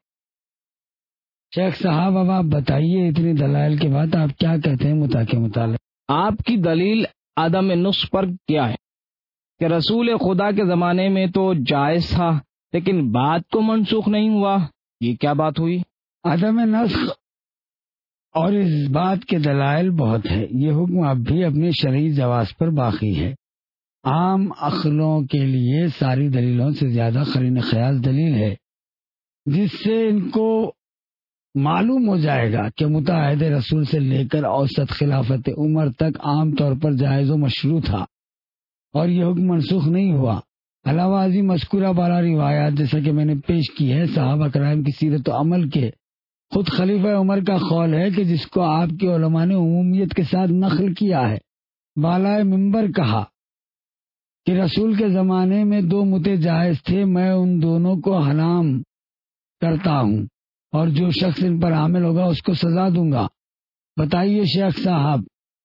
شیخ صاحب اب آپ بتائیے، اتنی دلائل کے بعد آپ کیا کہتے ہیں متاع کے متعلق؟ آپ کی دلیل عدم نسخ پر کیا ہے کہ رسول خدا کے زمانے میں تو جائز تھا لیکن بعد کو منسوخ نہیں ہوا، یہ کیا بات ہوئی؟ عدم نسخ اور اس بات کے دلائل بہت ہے. یہ حکم اب بھی اپنی شرعی جواز پر باقی ہے. عام عقلوں کے لیے ساری دلیلوں سے زیادہ قرین قیاس دلیل ہے، جس سے ان کو معلوم ہو جائے گا کہ متاع عہد رسول سے لے کر اوسط خلافت عمر تک عام طور پر جائز و مشروع تھا، اور یہ حکم منسوخ نہیں ہوا. علاوہ ازیں مذکورہ بالا روایات جیسا کہ میں نے پیش کی ہے صحابہ کرام کی سیرت و عمل کے، خود خلیفہ عمر کا قول ہے کہ جس کو آپ کے علماء نے عمومیت کے ساتھ نقل کیا ہے. بالائے منبر کہا کہ رسول کے زمانے میں 2 متع جائز تھے، میں ان دونوں کو حرام کرتا ہوں، اور جو شخص ان پر عامل ہوگا اس کو سزا دوں گا. بتائیے شیخ صاحب،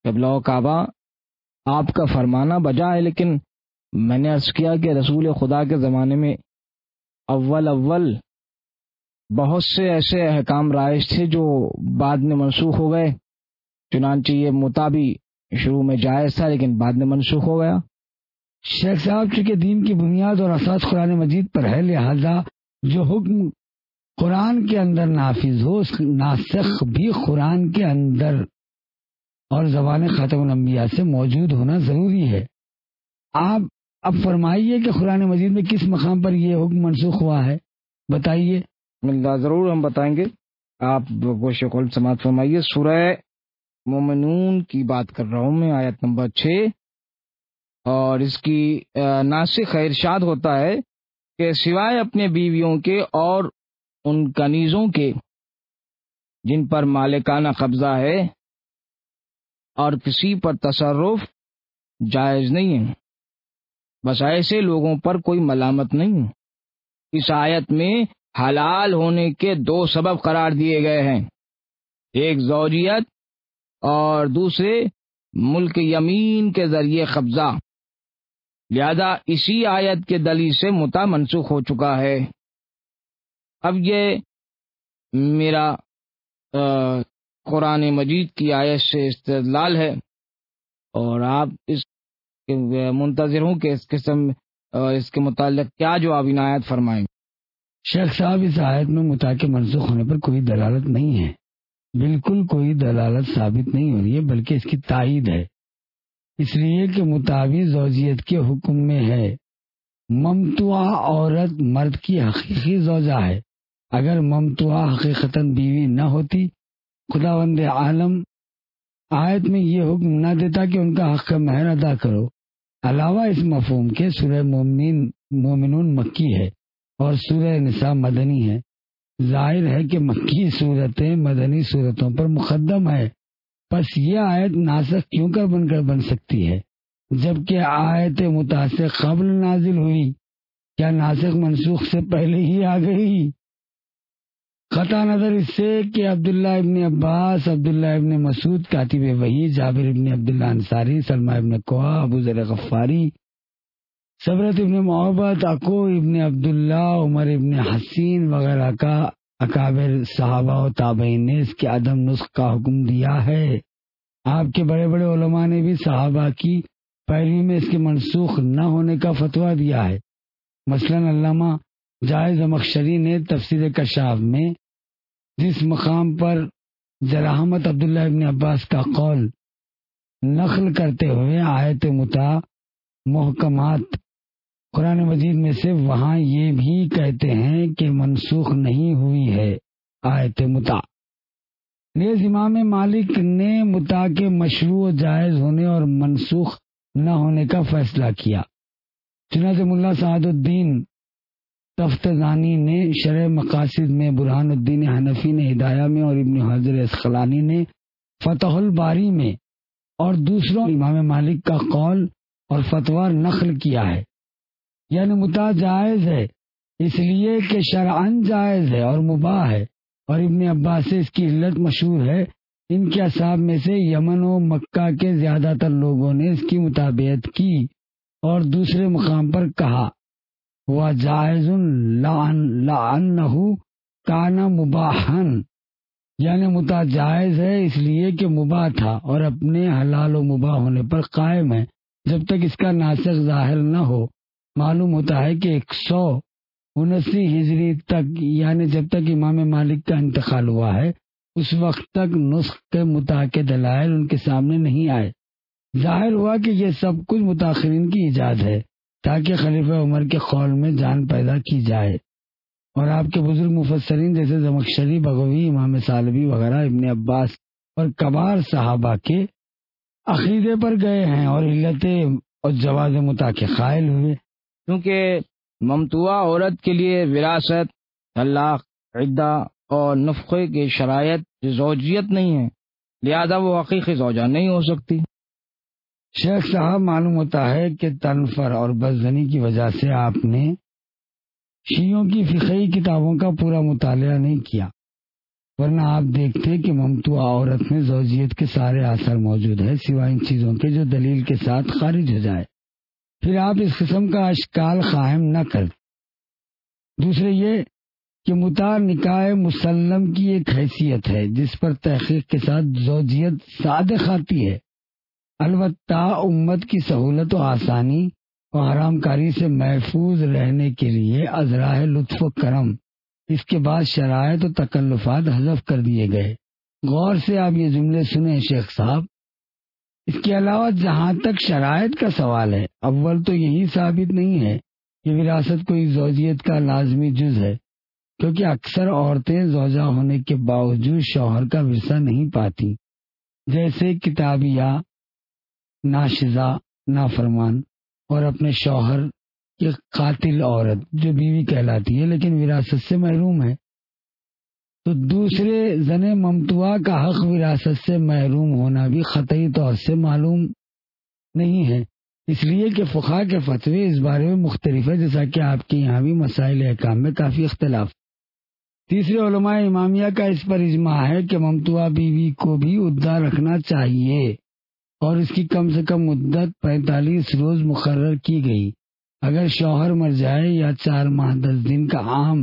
قبلہ و کعبہ آپ کا فرمانا بجا ہے، لیکن میں نے عرض کیا کہ رسول خدا کے زمانے میں اول بہت سے ایسے احکام رائج تھے جو بعد میں منسوخ ہو گئے، چنانچہ یہ مطابی شروع میں جائز تھا لیکن بعد میں منسوخ ہو گیا۔ شیخ صاحب، چونکہ دین کی بنیاد اور اساس قرآن مجید پر ہے، لہذا جو حکم قرآن کے اندر نافذ ہو، اس ناسخ بھی قرآن کے اندر اور زبان خاتم الانبیاء سے موجود ہونا ضروری ہے۔ آپ اب فرمائیے کہ قرآن مجید میں کس مقام پر یہ حکم منسوخ ہوا ہے، بتائیے۔ ضرور ہم بتائیں گے، آپ گوش قول سماعت فرمائیے۔ سورہ مومنون کی بات کر رہا ہوں میں، آیت نمبر 6، اور اس کی ناسخ ارشاد ہوتا ہے کہ سوائے اپنے بیویوں کے اور ان کنیزوں کے جن پر مالکانہ قبضہ ہے اور کسی پر تصرف جائز نہیں ہے، بس ایسے لوگوں پر کوئی ملامت نہیں۔ اس آیت میں حلال ہونے کے 2 سبب قرار دیے گئے ہیں، ایک زوجیت اور دوسرے ملک یمین کے ذریعے قبضہ، لہذا اسی آیت کے دلیل سے متع منسوخ ہو چکا ہے۔ اب یہ میرا قرآن مجید کی آیت سے استدلال ہے، اور آپ اس کے منتظر ہوں کہ اس کے متعلق کیا جواب عنایت فرمائیں۔ شیخ صاحب، اس آیت میں متع کے منسوخ ہونے پر کوئی دلالت نہیں ہے، بالکل کوئی دلالت ثابت نہیں ہو رہی ہے، بلکہ اس کی تائید ہے، اس لیے کہ مطابق زوجیت کے حکم میں ہے۔ ممتوعہ عورت مرد کی حقیقی زوجہ ہے، اگر ممتوعہ حقیقتاً بیوی نہ ہوتی، خداوند عالم آیت میں یہ حکم نہ دیتا کہ ان کا حق کا مہر ادا کرو۔ علاوہ اس مفہوم کے سورہ مومنون مکی ہے اور سورہ نساء مدنی ہے، ظاہر ہے کہ مکی صورتیں مدنی صورتوں پر مقدم ہے، پس یہ آیت ناسخ کیوں کر بن سکتی ہے جبکہ آیت متعلق قبل نازل ہوئی؟ کیا ناسخ منسوخ سے پہلے ہی آ گئی؟ قطع نظر اس سے کہ عبداللہ ابن عباس، عبداللہ ابن مسعود کاتب وحی، جابر ابن عبداللہ انصاری، سلمہ ابن کوہ، ابو ذر غفاری، صبرت ابن محبت، عقو ابن عبداللہ، عمر ابن حسین وغیرہ کا اکابر صحابہ و تابعین نے اس کے عدم نسخ کا حکم دیا ہے۔ آپ کے بڑے بڑے علماء نے بھی صحابہ کی پیروی میں اس کے منسوخ نہ ہونے کا فتویٰ دیا ہے۔ مثلاً علامہ جائز زمخشری نے تفسیر کشاف میں جس مقام پر جراحت عبداللہ ابن عباس کا قول نقل کرتے ہوئے آیت متع محکمات قرآن مجید میں سے، وہاں یہ بھی کہتے ہیں کہ منسوخ نہیں ہوئی ہے آیت متع۔ نیز امام مالک نے متع کے مشروع و جائز ہونے اور منسوخ نہ ہونے کا فیصلہ کیا۔ چنانچہ ملا سعد الدین تفتزانی نے شرح مقاصد میں، برہان الدین حنفی نے ہدایہ میں، اور ابن حجر اسقلانی نے فتح الباری میں اور دوسروں امام مالک کا قول اور فتویٰ نقل کیا ہے، یعنی متع جائز ہے اس لیے کہ شرعاً جائز ہے اور مباح ہے، اور ابن عباس سے اس کی علت مشہور ہے۔ ان کے اصحاب میں سے یمن و مکہ کے زیادہ تر لوگوں نے اس کی مطابقت کی اور دوسرے مقام پر کہا وہ جائز لعنہ کانا مباحن، یعنی متع جائز ہے اس لیے کہ مباح تھا اور اپنے حلال و مباح ہونے پر قائم ہے جب تک اس کا ناسخ ظاہر نہ ہو۔ معلوم ہوتا ہے کہ 179 ہجری تک، یعنی جب تک امام مالک کا انتقال ہوا ہے، اس وقت تک نسخ کے متع کے دلائل ان کے سامنے نہیں آئے۔ ظاہر ہوا کہ یہ سب کچھ متاخرین کی ایجاد ہے تاکہ خلیفہ عمر کے قول میں جان پیدا کی جائے، اور آپ کے بزرگ مفسرین جیسے زمخشری، بغوی، امام سالبی وغیرہ ابن عباس اور کبار صحابہ کے عقیدے پر گئے ہیں اور علت اور جواز متع کے قائل ہوئے۔ کیونکہ ممتوعہ عورت کے لیے وراثت، طلاق، عدہ اور نفقے کی شرائط زوجیت نہیں ہے، لہذا وہ حقیقی زوجہ نہیں ہو سکتی۔ شیخ صاحب، معلوم ہوتا ہے کہ تنفر اور بدزنی کی وجہ سے آپ نے شیعوں کی فقہی کتابوں کا پورا مطالعہ نہیں کیا۔ ورنہ آپ دیکھتے کہ ممتوع عورت میں زوجیت کے سارے آثار موجود ہیں سوائے ان چیزوں کے جو دلیل کے ساتھ خارج ہو جائے، پھر آپ اس قسم کا اشکال قائم نہ کر۔ دوسرے یہ کہ متع نکاح مسلم کی ایک حیثیت ہے جس پر تحقیق کے ساتھ زوجیت صادق آتی ہے، البتہ امت کی سہولت و آسانی اور حرام کاری سے محفوظ رہنے کے لیے ازراہ لطف و کرم اس کے بعد شرائط و تکلفات حذف کر دیے گئے۔ غور سے آپ یہ جملے سنیں شیخ صاحب۔ اس کے علاوہ جہاں تک شرائط کا سوال ہے، اول تو یہی ثابت نہیں ہے کہ وراثت کوئی زوجیت کا لازمی جز ہے، کیونکہ اکثر عورتیں زوجہ ہونے کے باوجود شوہر کا ورثہ نہیں پاتی، جیسے کتابیہ، ناشزہ، نافرمان اور اپنے شوہر کی قاتل عورت جو بیوی کہلاتی ہے لیکن وراثت سے محروم ہے۔ تو دوسرے زن ممتوعہ کا حق وراثت سے محروم ہونا بھی قطعی طور سے معلوم نہیں ہے، اس لیے کہ فقہا کے فتوے اس بارے میں مختلف ہے، جیسا کہ آپ کے یہاں بھی مسائل احکام میں کافی اختلاف۔ تیسرے علماء امامیہ کا اس پر اجماع ہے کہ ممتوعہ بیوی کو بھی عدہ رکھنا چاہیے اور اس کی کم سے کم مدت 45 روز مقرر کی گئی۔ اگر شوہر مر جائے یا 4 ماہ 10 دن کا عام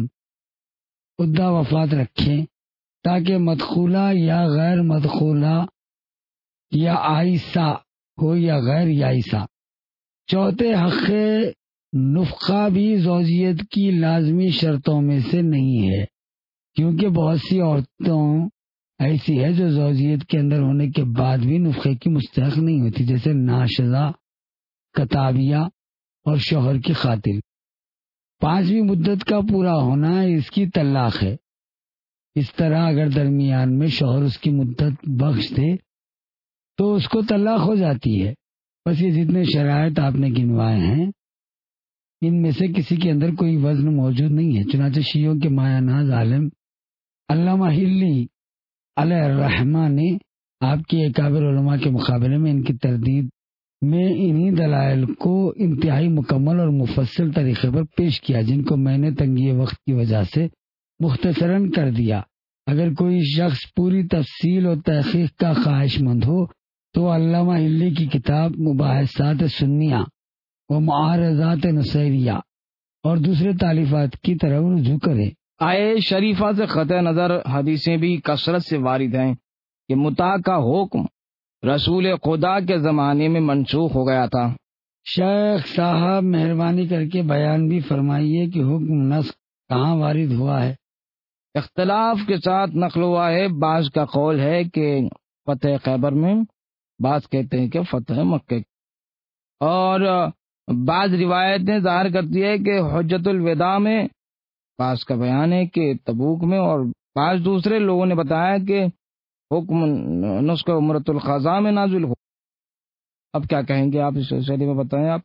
عدہ وفات رکھیں تاکہ مدخولہ یا غیر مدخولہ یا عائسہ ہو یا غیر یائسہ۔ چوتھے حق نفقہ بھی زوجیت کی لازمی شرطوں میں سے نہیں ہے، کیونکہ بہت سی عورتوں ایسی ہے جو زوجیت کے اندر ہونے کے بعد بھی نفقے کی مستحق نہیں ہوتی، جیسے ناشزہ، کتابیہ اور شوہر کی قاتل۔ 5ویں مدت کا پورا ہونا اس کی طلاق ہے۔ اس طرح اگر درمیان میں شوہر اس کی مدت بخش دے تو اس کو طلاق ہو جاتی ہے۔ بس یہ جتنے شرائط آپ نے گنوائے ہیں ان میں سے کسی کے اندر کوئی وزن موجود نہیں ہے، چنانچہ شیعوں کے مایہ ناز عالم علامہ ہلی علیہ الرحمہ نے آپ کے اکابر علماء کے مقابلے میں ان کی تردید میں انہی دلائل کو انتہائی مکمل اور مفصل طریقے پر پیش کیا، جن کو میں نے تنگی وقت کی وجہ سے مختصراً کر دیا۔ اگر کوئی شخص پوری تفصیل اور تحقیق کا خواہش مند ہو تو علامہ ہلی کی کتاب مباحثات سنیہ و معارضات نصیریہ اور دوسرے تالیفات کی طرف رجوع کرے۔ آئے شریفہ سے قطع نظر حدیثیں بھی کثرت سے وارد ہیں کہ متع کا حکم رسول خدا کے زمانے میں منسوخ ہو گیا تھا۔ شیخ صاحب مہربانی کر کے بیان بھی فرمائیے کہ حکم نسخ کہاں وارد ہوا ہے؟ اختلاف کے ساتھ نقل ہوا ہے، بعض کا قول ہے کہ فتح خیبر میں، بعض کہتے ہیں کہ فتح مکہ، اور بعض روایتیں ظاہر کرتی ہے کہ حجۃ الوداع میں، بعض کا بیان ہے کہ تبوک میں، اور بعض دوسرے لوگوں نے بتایا کہ حکم نسخ عمرۃ القضاء میں نازل ہو۔ اب کیا کہیں گے آپ اس سلسلے میں، بتائیں آپ۔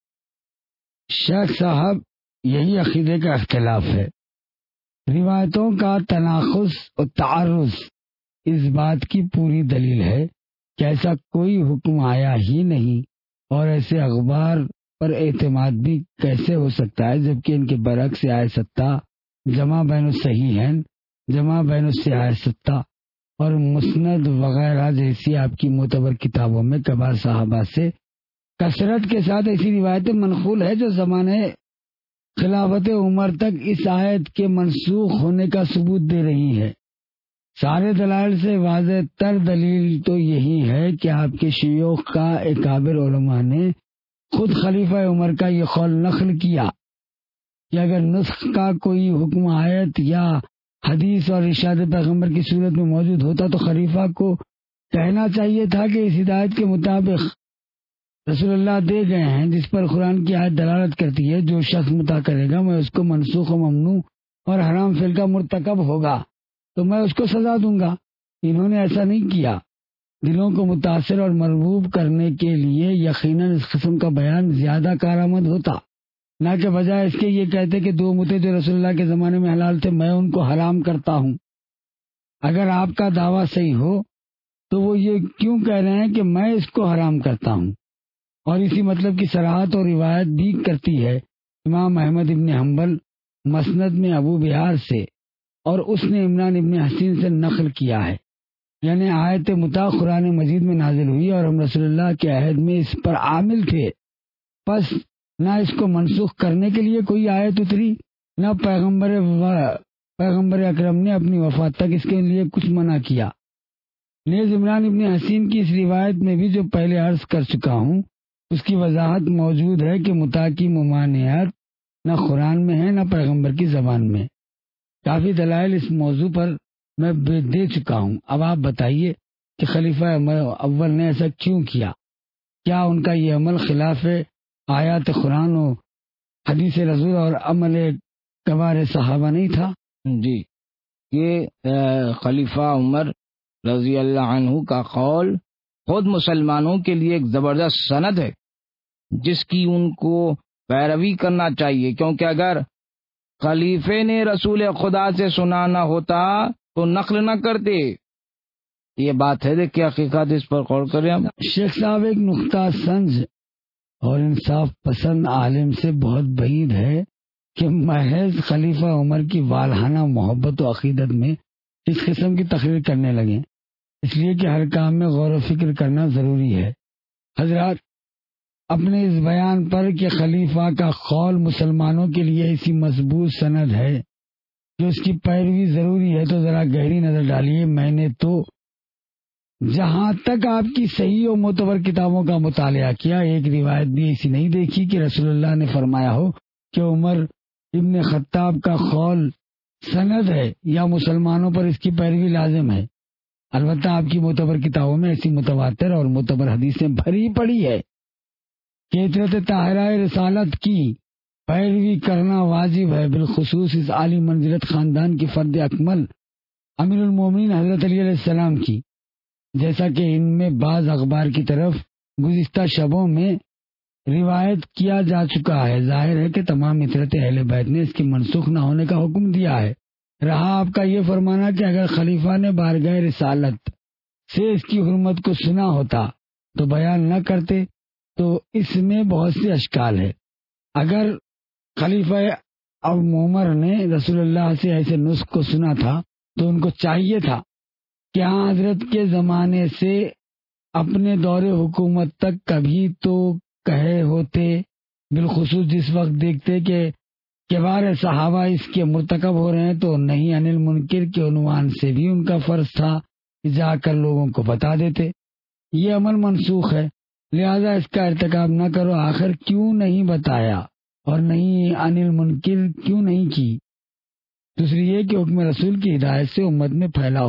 شیخ صاحب یہی عقیدے کا اختلاف ہے۔ روایتوں کا تناقض اور تعارض اس بات کی پوری دلیل ہے کہ ایسا کوئی حکم آیا ہی نہیں، اور ایسے اخبار پر اعتماد بھی کیسے ہو سکتا ہے جبکہ ان کے برعکس آئے ستہ، جمع بین الصحیحین، جمع بین الصحاح ستہ اور مسند وغیرہ جیسی آپ کی معتبر کتابوں میں کبار صحابہ سے کثرت کے ساتھ ایسی روایتیں منقول ہے جو زمانے خلافت عمر تک اس آیت کے منسوخ ہونے کا ثبوت دے رہی ہے۔ سارے دلائل سے واضح تر دلیل تو یہی ہے کہ آپ کے شیوخ کا اکابر علماء نے خود خلیفہ عمر کا یہ قول نقل کیا کہ اگر نسخ کا کوئی حکم آیت یا حدیث اور ارشاد پیغمبر کی صورت میں موجود ہوتا تو خلیفہ کو کہنا چاہیے تھا کہ اس ہدایت کے مطابق رسول اللہ دے گئے ہیں جس پر قرآن کی آیت دلالت کرتی ہے، جو شخص مطاع کرے گا میں اس کو منسوخ و ممنوع اور حرام فعل کا مرتکب ہوگا تو میں اس کو سزا دوں گا۔ انہوں نے ایسا نہیں کیا۔ دلوں کو متاثر اور مرغوب کرنے کے لیے یقیناً اس قسم کا بیان زیادہ کارآمد ہوتا، نہ کہ بجائے اس کے یہ کہتے کہ 2 متع جو رسول اللہ کے زمانے میں حلال تھے میں ان کو حرام کرتا ہوں۔ اگر آپ کا دعویٰ صحیح ہو تو وہ یہ کیوں کہہ رہے ہیں کہ میں اس کو حرام کرتا ہوں؟ اور اسی مطلب کی صراحت اور روایت بھی کرتی ہے امام احمد ابن حنبل مسند میں ابو بہار سے اور اس نے عمران ابن حسین سے نقل کیا ہے، یعنی آیت مطاع قرآن مجید میں نازل ہوئی اور ہم رسول اللہ کے عہد میں اس پر عامل تھے، پس نہ اس کو منسوخ کرنے کے لیے کوئی آیت اتری، نہ پیغمبر اکرم نے اپنی وفات تک اس کے لیے کچھ منع کیا۔ نیز عمران ابن حسین کی اس روایت میں بھی جو پہلے عرض کر چکا ہوں اس کی وضاحت موجود ہے کہ مطاع کی ممانعت نہ قرآن میں ہے نہ پیغمبر کی زبان میں۔ کافی دلائل اس موضوع پر میں دے چکا ہوں، اب آپ بتائیے کہ خلیفہ اول نے ایسا کیوں کیا؟ کیا ان کا یہ عمل خلاف آیات قرآن و حدیث رسول اور عمل کبار صحابہ نہیں تھا؟ جی، یہ خلیفہ عمر رضی اللہ عنہ کا قول خود مسلمانوں کے لیے ایک زبردست سند ہے جس کی ان کو پیروی کرنا چاہیے، کیونکہ اگر خلیفے نے رسول خدا سے سنا نہ ہوتا تو نقل نہ کرتے۔ یہ بات ہے، دیکھیں حقیقت اس پر غور کریں ہم۔ شیخ صاحب ایک نقطہ سنج اور انصاف پسند عالم سے بہت بعید ہے کہ محض خلیفہ عمر کی والہانہ محبت و عقیدت میں اس قسم کی تقریر کرنے لگیں، اس لیے کہ ہر کام میں غور و فکر کرنا ضروری ہے۔ حضرات، اپنے اس بیان پر کہ خلیفہ کا قول مسلمانوں کے لیے ایسی مضبوط سند ہے جو اس کی پیروی ضروری ہے تو ذرا گہری نظر ڈالیے۔ میں نے تو جہاں تک آپ کی صحیح و معتبر کتابوں کا مطالعہ کیا، ایک روایت بھی ایسی نہیں دیکھی کہ رسول اللہ نے فرمایا ہو کہ عمر ابن خطاب کا قول سند ہے یا مسلمانوں پر اس کی پیروی لازم ہے۔ البتہ آپ کی معتبر کتابوں میں ایسی متواتر اور معتبر حدیثیں بھری پڑی ہے کہ اطرت طاہرہ رسالت کی پیروی کرنا واجب ہے، بالخصوص اس عالی منزلت خاندان کی فرد اکمل امیر المومنین حضرت علی علیہ السلام کی، جیسا کہ ان میں بعض اخبار کی طرف گزشتہ شبوں میں روایت کیا جا چکا ہے۔ ظاہر ہے کہ تمام اطرت اہل بیت نے اس کے منسوخ نہ ہونے کا حکم دیا ہے۔ رہا آپ کا یہ فرمانا کہ اگر خلیفہ نے بارگاہ رسالت سے اس کی حرمت کو سنا ہوتا تو بیان نہ کرتے، تو اس میں بہت سے اشکال ہے۔ اگر خلیفہ عمر نے رسول اللہ سے ایسے نسخ کو سنا تھا تو ان کو چاہیے تھا کہ حضرت کے زمانے سے اپنے دور حکومت تک کبھی تو کہے ہوتے، بالخصوص جس وقت دیکھتے کہ کبار صحابہ اس کے مرتکب ہو رہے ہیں تو نہیں انل منکر کے عنوان سے بھی ان کا فرض تھا کہ جا کر لوگوں کو بتا دیتے یہ عمل منسوخ ہے، لہذا اس کا ارتکاب نہ کرو۔ آخر کیوں نہیں بتایا اور نہیں انل منکر کیوں نہیں کی؟ دوسری یہ کہ حکم رسول کی ہدایت سے امت میں پھیلا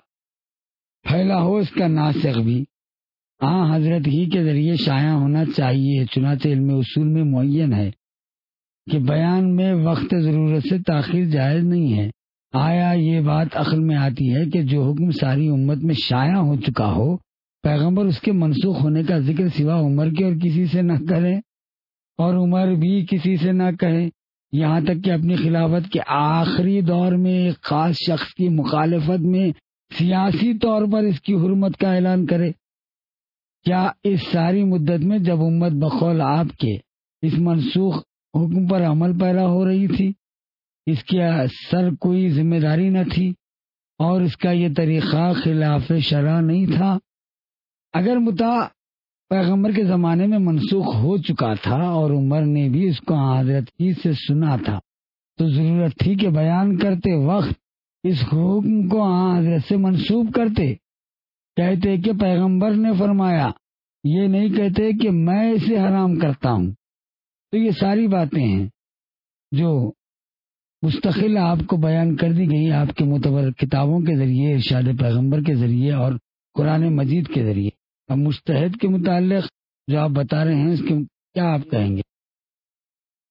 ہو اس کا ناسخ بھی حضرت ہی کے ذریعے شائع ہونا چاہیے۔ چنانچہ علم اصول میں معین ہے کہ بیان میں وقت ضرورت سے تاخیر جائز نہیں ہے۔ آیا یہ بات عقل میں آتی ہے کہ جو حکم ساری امت میں شائع ہو چکا ہو، پیغمبر اس کے منسوخ ہونے کا ذکر سوا عمر کے اور کسی سے نہ کرے، اور عمر بھی کسی سے نہ کہے، یہاں تک کہ اپنی خلافت کے آخری دور میں ایک خاص شخص کی مخالفت میں سیاسی طور پر اس کی حرمت کا اعلان کرے؟ کیا اس ساری مدت میں جب امت بقول آپ کے اس منسوخ حکم پر عمل پیرا ہو رہی تھی، اس کے سر کوئی ذمہ داری نہ تھی اور اس کا یہ طریقہ خلاف شرع نہیں تھا؟ اگر مطاع پیغمبر کے زمانے میں منسوخ ہو چکا تھا اور عمر نے بھی اس کو حضرت ہی سے سنا تھا تو ضرورت تھی کہ بیان کرتے وقت اس حکم کو حضرت سے منسوب کرتے، کہتے کہ پیغمبر نے فرمایا، یہ نہیں کہتے کہ میں اسے حرام کرتا ہوں۔ تو یہ ساری باتیں ہیں جو مستقل آپ کو بیان کر دی گئی آپ کے معتبر کتابوں کے ذریعے، ارشاد پیغمبر کے ذریعے اور قرآن مجید کے ذریعے۔ اب مجتہد کے متعلق جو آپ بتا رہے ہیں اس کے کیا آپ کہیں گے؟